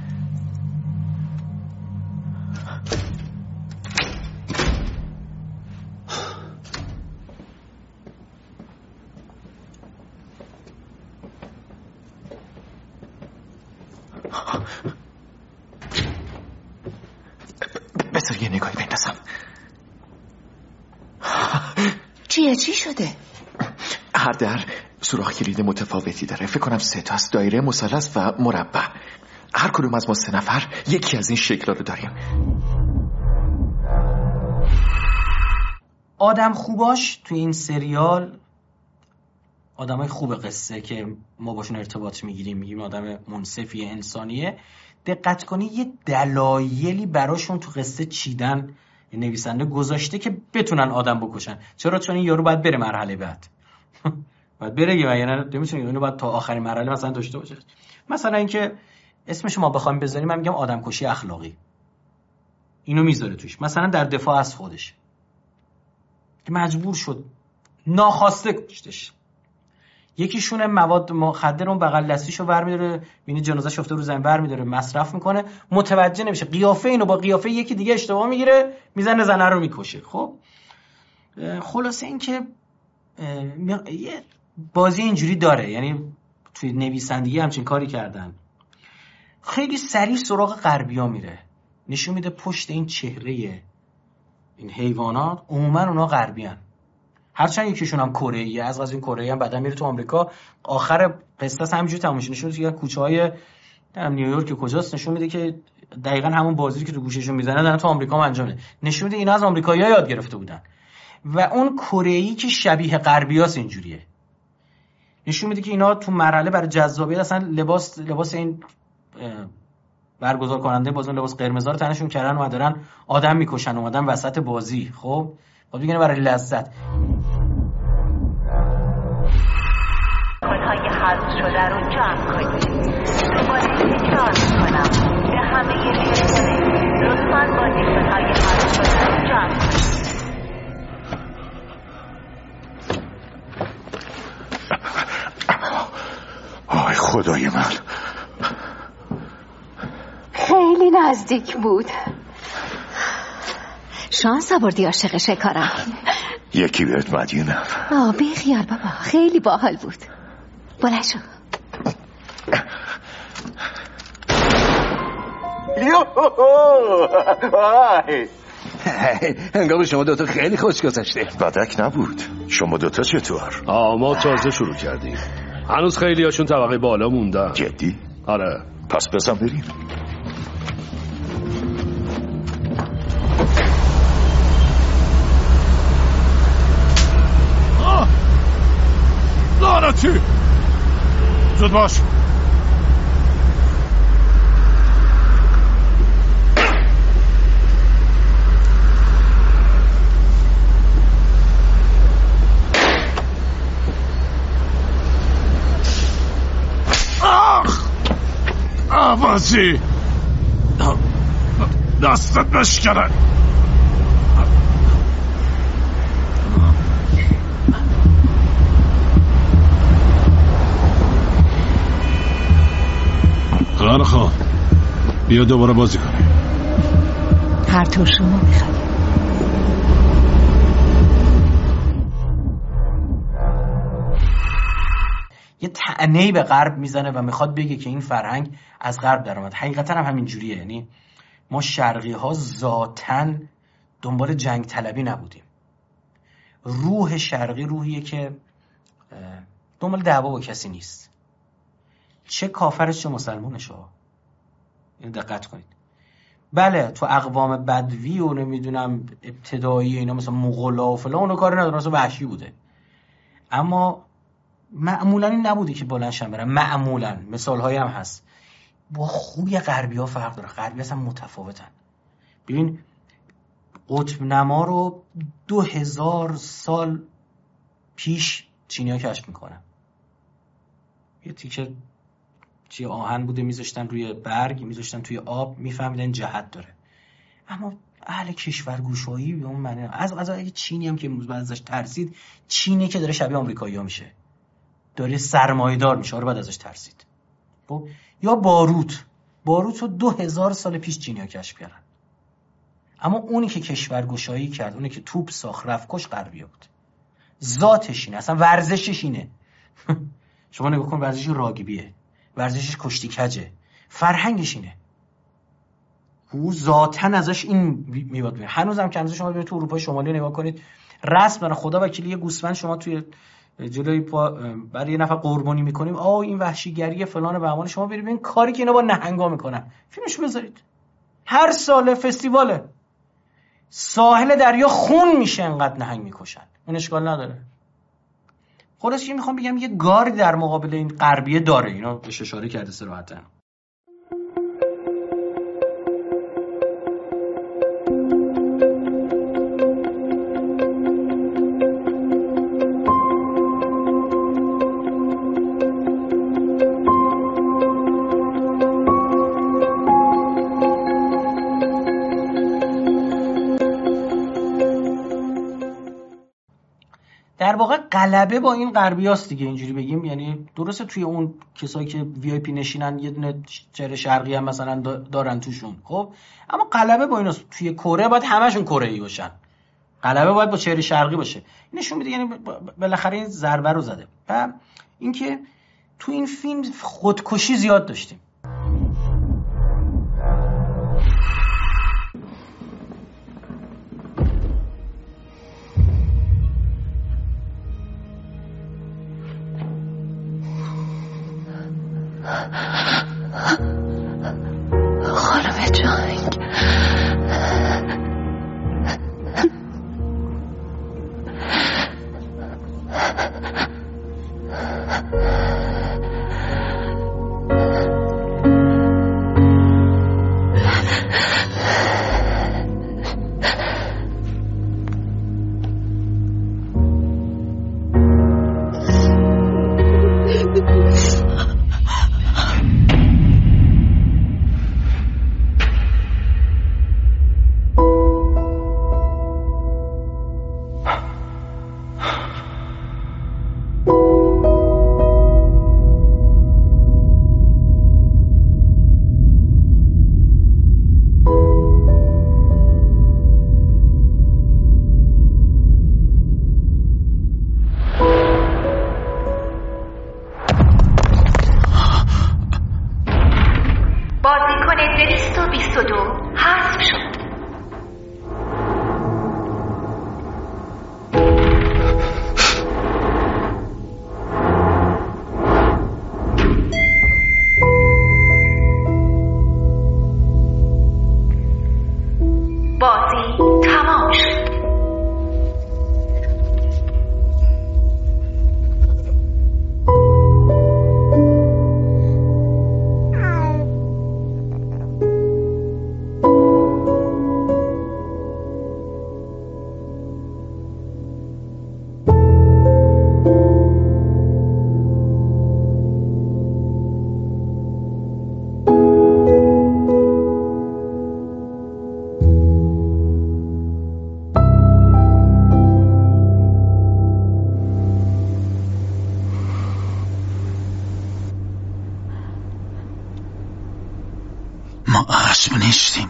بذار یه نگاهی بندازم. چیه چی شده؟ هر در سوراخ کلید متفاوتی داره. فکر کنم سه تا است، دایره، مثلث و مربع. هر کدوم از ما سه نفر یکی از این شکل‌ها رو داریم. آدم خوباش تو این سریال آدمای خوب قصه که ما باشون ارتباط میگیریم، میگیم آدم منصفی انسانیه، دقت کنی یه دلایلی براشون تو قصه چیدن نویسنده گذاشته که بتونن آدم بکشن. چرا؟ چون این یارو باید بره مرحله بعد. باید بره یه یعنی نمیتونه اینو باید تا آخرین مرحله مثلا داشته باشه. مثلا اینکه اسمش ما بخوایم بذاریم، من میگم آدم کشی اخلاقی. اینو میذاره توش. مثلا در دفاع از خودش که مجبور شد ناخواسته کشتش. یکیشون مواد مخدر اون بغل دستیشو برمی‌داره، ببینی جنازه‌ش افتاده رو زمین، برمی‌داره مصرف میکنه، متوجه نمیشه، قیافه اینو با قیافه یکی دیگه اشتباه میگیره، میزنه زنه رو میکشه. خب خلاصه این که یه بازی اینجوری داره، یعنی توی نویسندگی همچین کاری کردن. خیلی سریع سراغ غربیا میره، نشون میده پشت این چهره این حیوانات عموما اونا غربیان، هرچند یکیشون هم کره‌ایه، از قضیه کره هم بعدا میره تو آمریکا. آخر قصه همینجوری تموم میشه، نشون میده که کوچه‌های نیویورک کجاست، نشون میده که دقیقاً همون بازی که تو گوششون میزنه دارن تو آمریکا هم انجام میده. نشون میده اینا از آمریکایی‌ها یاد گرفته بودن و اون کره‌ای که شبیه غربیاست اینجوریه. نشون میده که اینا تو مرحله برای جذابیت اصلا لباس لباس این برگزار کننده بازی لباس قرمز رو تنشون کردن و دارن آدم میکشن، اومدن وسط بازی. خب خب دیگه برای لذت کدهای حذف شده رو جمع کنید. دوباره تکرار میکنم به همه لیستونه لطفاً بازی کدهای حذف شده رو جمع کنید. آی خدای من، خیلی نزدیک بود. شانس آوردی عاشق شکارم. یکی بهت مدیونم. آه بی خیال بابا، خیلی باحال بود. بلند شو. هنگام شما دوتا خیلی خوش گذشته. بدک نبود. شما دوتا چطور؟ آه ما تازه شروع کردیم، هنوز خیلی هاشون طبقه بالا موندن. جدی؟ آره. پس بزن بریم. آه لعنتی، زود باش. آوازی دستت بشکنه. خیلی خوب، بیا دوباره بازی کنیم. هر طور شما میخواد. یه طعنه‌ای به غرب میزنه و میخواد بگه که این فرهنگ از غرب در اومد. حقیقتا هم همین جوریه، یعنی ما شرقی ها ذاتاً دنبال جنگ طلبی نبودیم. روح شرقی روحیه که دنبال دعوا با کسی نیست، چه کافرش چه مسلمانش ها. این دقت کنید. بله تو اقوام بدوی و نمیدونم ابتدایی اینا مثلا مغولا و فلان اونو کاری ندارن، مثلا وحشی بوده، اما معمولا این نبوده که بلندشن برن. معمولا مثال هایی هم هست. با خوی غربی ها فرق داره، غربی اصلا متفاوتن. ببین قطب نما رو دو هزار سال پیش چینی ها کشف میکنن. یه تیکه چیه آهن بوده میذاشتن روی برگ، میذاشتن توی آب، میفهمیدن جهت داره. اما اهل کشورگوشایی به اون معنی از از اگه چینی هم که امروز بعد ازش ترسید، چینی که داره شبیه آمریکایی‌ها میشه، داره سرمایه‌دار میشه، آره بعد ازش ترسید. خب یا باروت باروت رو دو هزار سال پیش چینی‌ها کشف کردن، اما اونی که کشورگشایی کرد، اونی که توپ ساخت رفت کش غربی‌ها بود. ذاتش اینه، اصلا ورزشش اینه. شما نگاه کن، ورزشش راگبیه، ورزشش کشتی کجه، فرهنگش اینه. او ذاتاً ازش این میاد میاد. هنوزم که هنوز شما برید تو اروپای شمالی نگاه کنید، رسم دارن، خدا وکیلی یه گوسفند شما توی جلوی پا برای یه نفر قربانی میکنیم، آ این وحشیگری فلان به امان شما برید ببین کاری که اینا با نهنگا میکنن، فیلمش بذارید. هر سال فستیواله، ساحل دریا خون میشه انقدر نهنگ میکشن، اون اشکال نداره. خلاص چی میخوام بگم، یه گاری در مقابل این غربیه داره، اینا بهش اشاره کرده صراحتاً. در واقع غلبه با این غربیاست دیگه، اینجوری بگیم. یعنی درسته توی اون کسایی که وی آی پی نشینن یه دونه چهره شرقی هم مثلا دارن توشون، خب اما غلبه با ایناست. توی کره باید همشون کره‌ای باشن، غلبه باید با چهره شرقی باشه. این نشون میده یعنی بالاخره این ضربه رو زده. و اینکه تو این فیلم خودکشی زیاد داشتیم. خانم جنگ ما اسب نیستیم.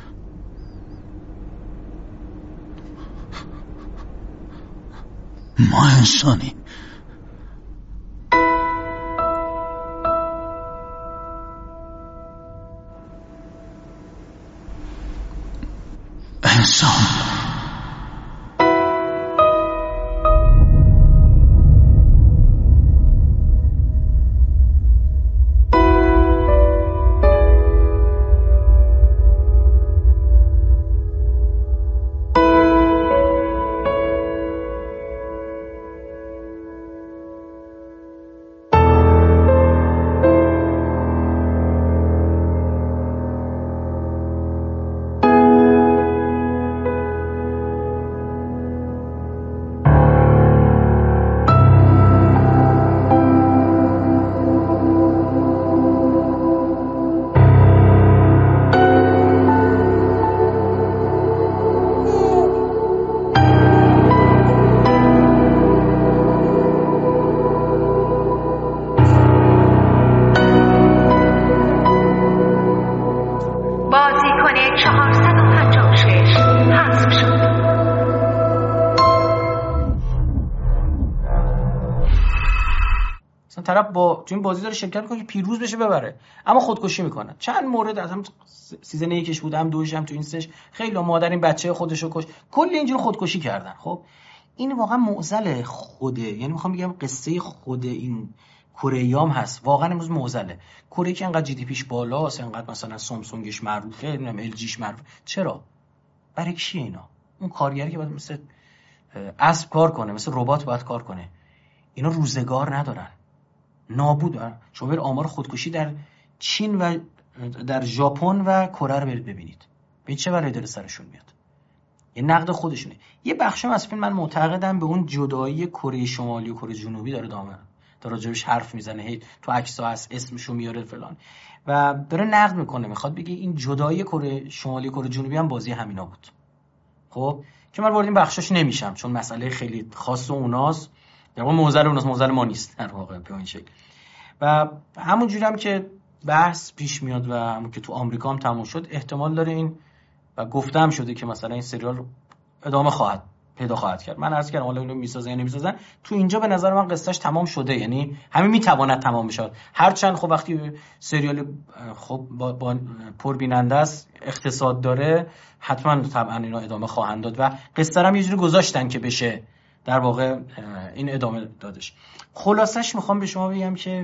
ما انسانیم. انسان طرف با تو این بازی داره شرکت میکنه که پیروز بشه ببره، اما خودکشی میکنه. چند مورد از هم سیزن یکش بود، هم دوش، هم تو این سش خیلی مادر این بچه خودشو کش، کلی اینجوری خودکشی کردن. خب این واقعا معضل خوده، یعنی میخوام بگم قصه خود این کره‌ایام هست، واقعا امروز معضله. کره که انقدر جی دی پیش بالاست، انقدر مثلا سامسونگش معروفه، نمیدونم ال جیش معروفه، چرا؟ برای کی اینا؟ اون کارگری که باید مثل اسب کار کنه، مثل ربات باید کار کنه، اینا روزگار ندارن، نابود. شما برید آمار خودکشی در چین و در ژاپن و کره رو برید ببینید، به چه برای دل سرشون میاد. یه نقد خودشونه. یه بخشم از فیلم من معتقدم به اون جدایی کره شمالی و کره جنوبی داره دامن داره راجبش حرف میزنه، هی تو عکس‌ها هست، اسمشو میاره فلان، و داره نقد میکنه، میخواد بگه این جدایی کره شمالی و کره جنوبی هم بازی همینا بود. خب که من وارد این بخشش نمیشم چون مسئله خیلی خاص اوناست، در واقع موزل اوناست، موزل ما نیست در واقع به این شکل. و همونجوری هم که بحث پیش میاد و همون که تو آمریکا هم تموم شد، احتمال داره این و گفتم شده که مثلا این سریال ادامه خواهد پیدا خواهد کرد. من عرض کردم حالا اینو میسازن یا نمیسازن، تو اینجا به نظر من قصهش تمام شده، یعنی همین میتواند تمام بشه. هرچند خب وقتی سریال خب با, با پربیننده است، اقتصاد داره، حتما طبعا اینا ادامه خواهند داد و قصه هم یه جوری گذاشتن که بشه در واقع این ادامه دادش. خلاصش میخوام به شما بگم که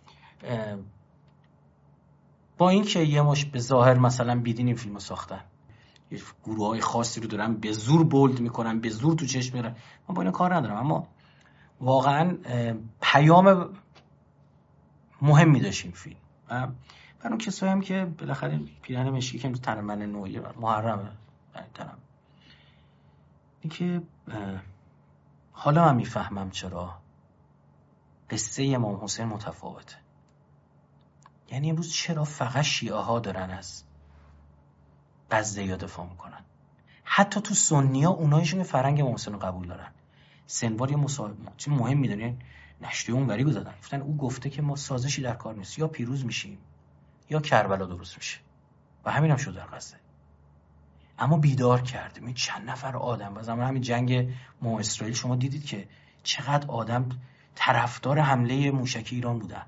با این که یه مش به ظاهر مثلا بیدین این فیلمو ساختن، یه گروه های خاصی رو دارن به زور بولد میکنن، به زور تو چشم میرن، من با این کار ندارم، اما واقعا پیام مهمی داشت این فیلم. و برای اون کسایی هم که بالاخره پیرهن مشکی که تن من نوعی محرمه تنم، این که حالا من میفهمم چرا قصه امام حسین متفاوته. یعنی امروز چرا فقط شیعه ها دارن از قضیه دفاع میکنن؟ حتی تو سنی ها اونایشون فرنگ امام حسین رو قبول دارن. سنوار یه مصاحبه چه مهم میدونین نشریه اونوری گذاشتن، گفتن او گفته که ما سازشی در کار نیست، یا پیروز میشیم یا کربلا درست میشه، و همین هم شد در غزه. اما بیدار کرد. این چند نفر آدم و زمان همین جنگ ما اسرائیل شما دیدید که چقدر آدم طرفدار حمله موشکی ایران بودن.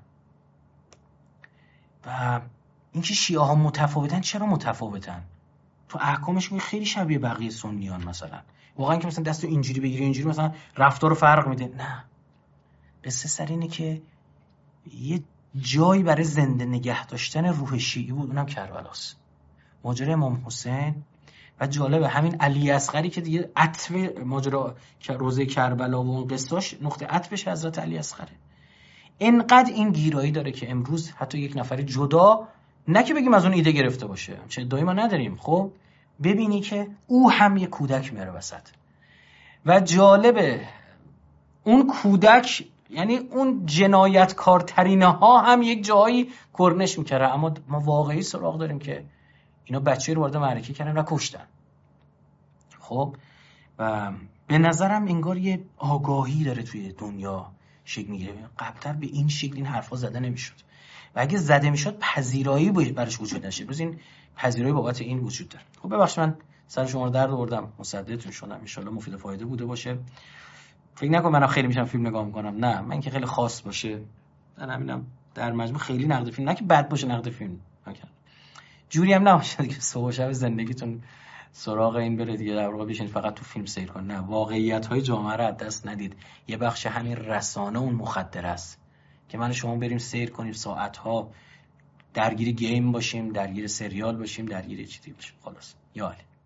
و اینکه شیعه ها متفاوتن، چرا متفاوتن؟ تو احکامشون خیلی شبیه بقیه سنیان مثلا. واقعا که مثلا دستو اینجوری بگیری اینجوری مثلا رفتار فرق میده، نه. قصه سر اینه که یه جایی برای زنده نگه داشتن روح شیعی بود، اونم کربلاست. ماجرای امام حسین و جالبه همین علی اصغری که دیگه عطف ماجرا روزه کربلا و اون قصه‌اش نقطه عطفش حضرت علی اصغره. اینقدر این گیرایی داره که امروز حتی یک نفر جدا، نه که بگیم از اون ایده گرفته باشه، چه ادعایی ما نداریم، خب ببینی که او هم یک کودک میاره وسط. و جالبه اون کودک، یعنی اون جنایتکارترینه ها هم یک جایی کرنش میکره، اما ما واقعی سراغ داریم که اینا بچه رو وارد معرکه کردن و کشتن. خب و به نظرم انگار یه آگاهی داره توی دنیا شکل میگیره. قبلتر به این شکل این حرفا زده نمیشد و اگه زده میشد پذیرایی براش وجود داشت. امروز این پذیرایی بابت این وجود داره. خب ببخشید من سر شما رو درد آوردم، مصدقتون شدم، ان شاءالله مفید و فایده بوده باشه. فکر نکن منم خیلی میشم فیلم نگاه میکنم، نه، من که خیلی خاص باشه، من همینم در مجموع خیلی نقد فیلم، نه که بد باشه نقد فیلم نکنم، جوری هم نباشه که صبح شب زندگیتون سراغ این بره دیگه در واقع بشین فقط تو فیلم سیر کن. نه، واقعیت‌های جامعه رو از دست ندید. یه بخش همین رسانه اون مخدر است که من شما بریم سیر کنیم ساعت‌ها، درگیر گیم باشیم، درگیر سریال باشیم، درگیر چیزی باشیم. خلاص یا علی.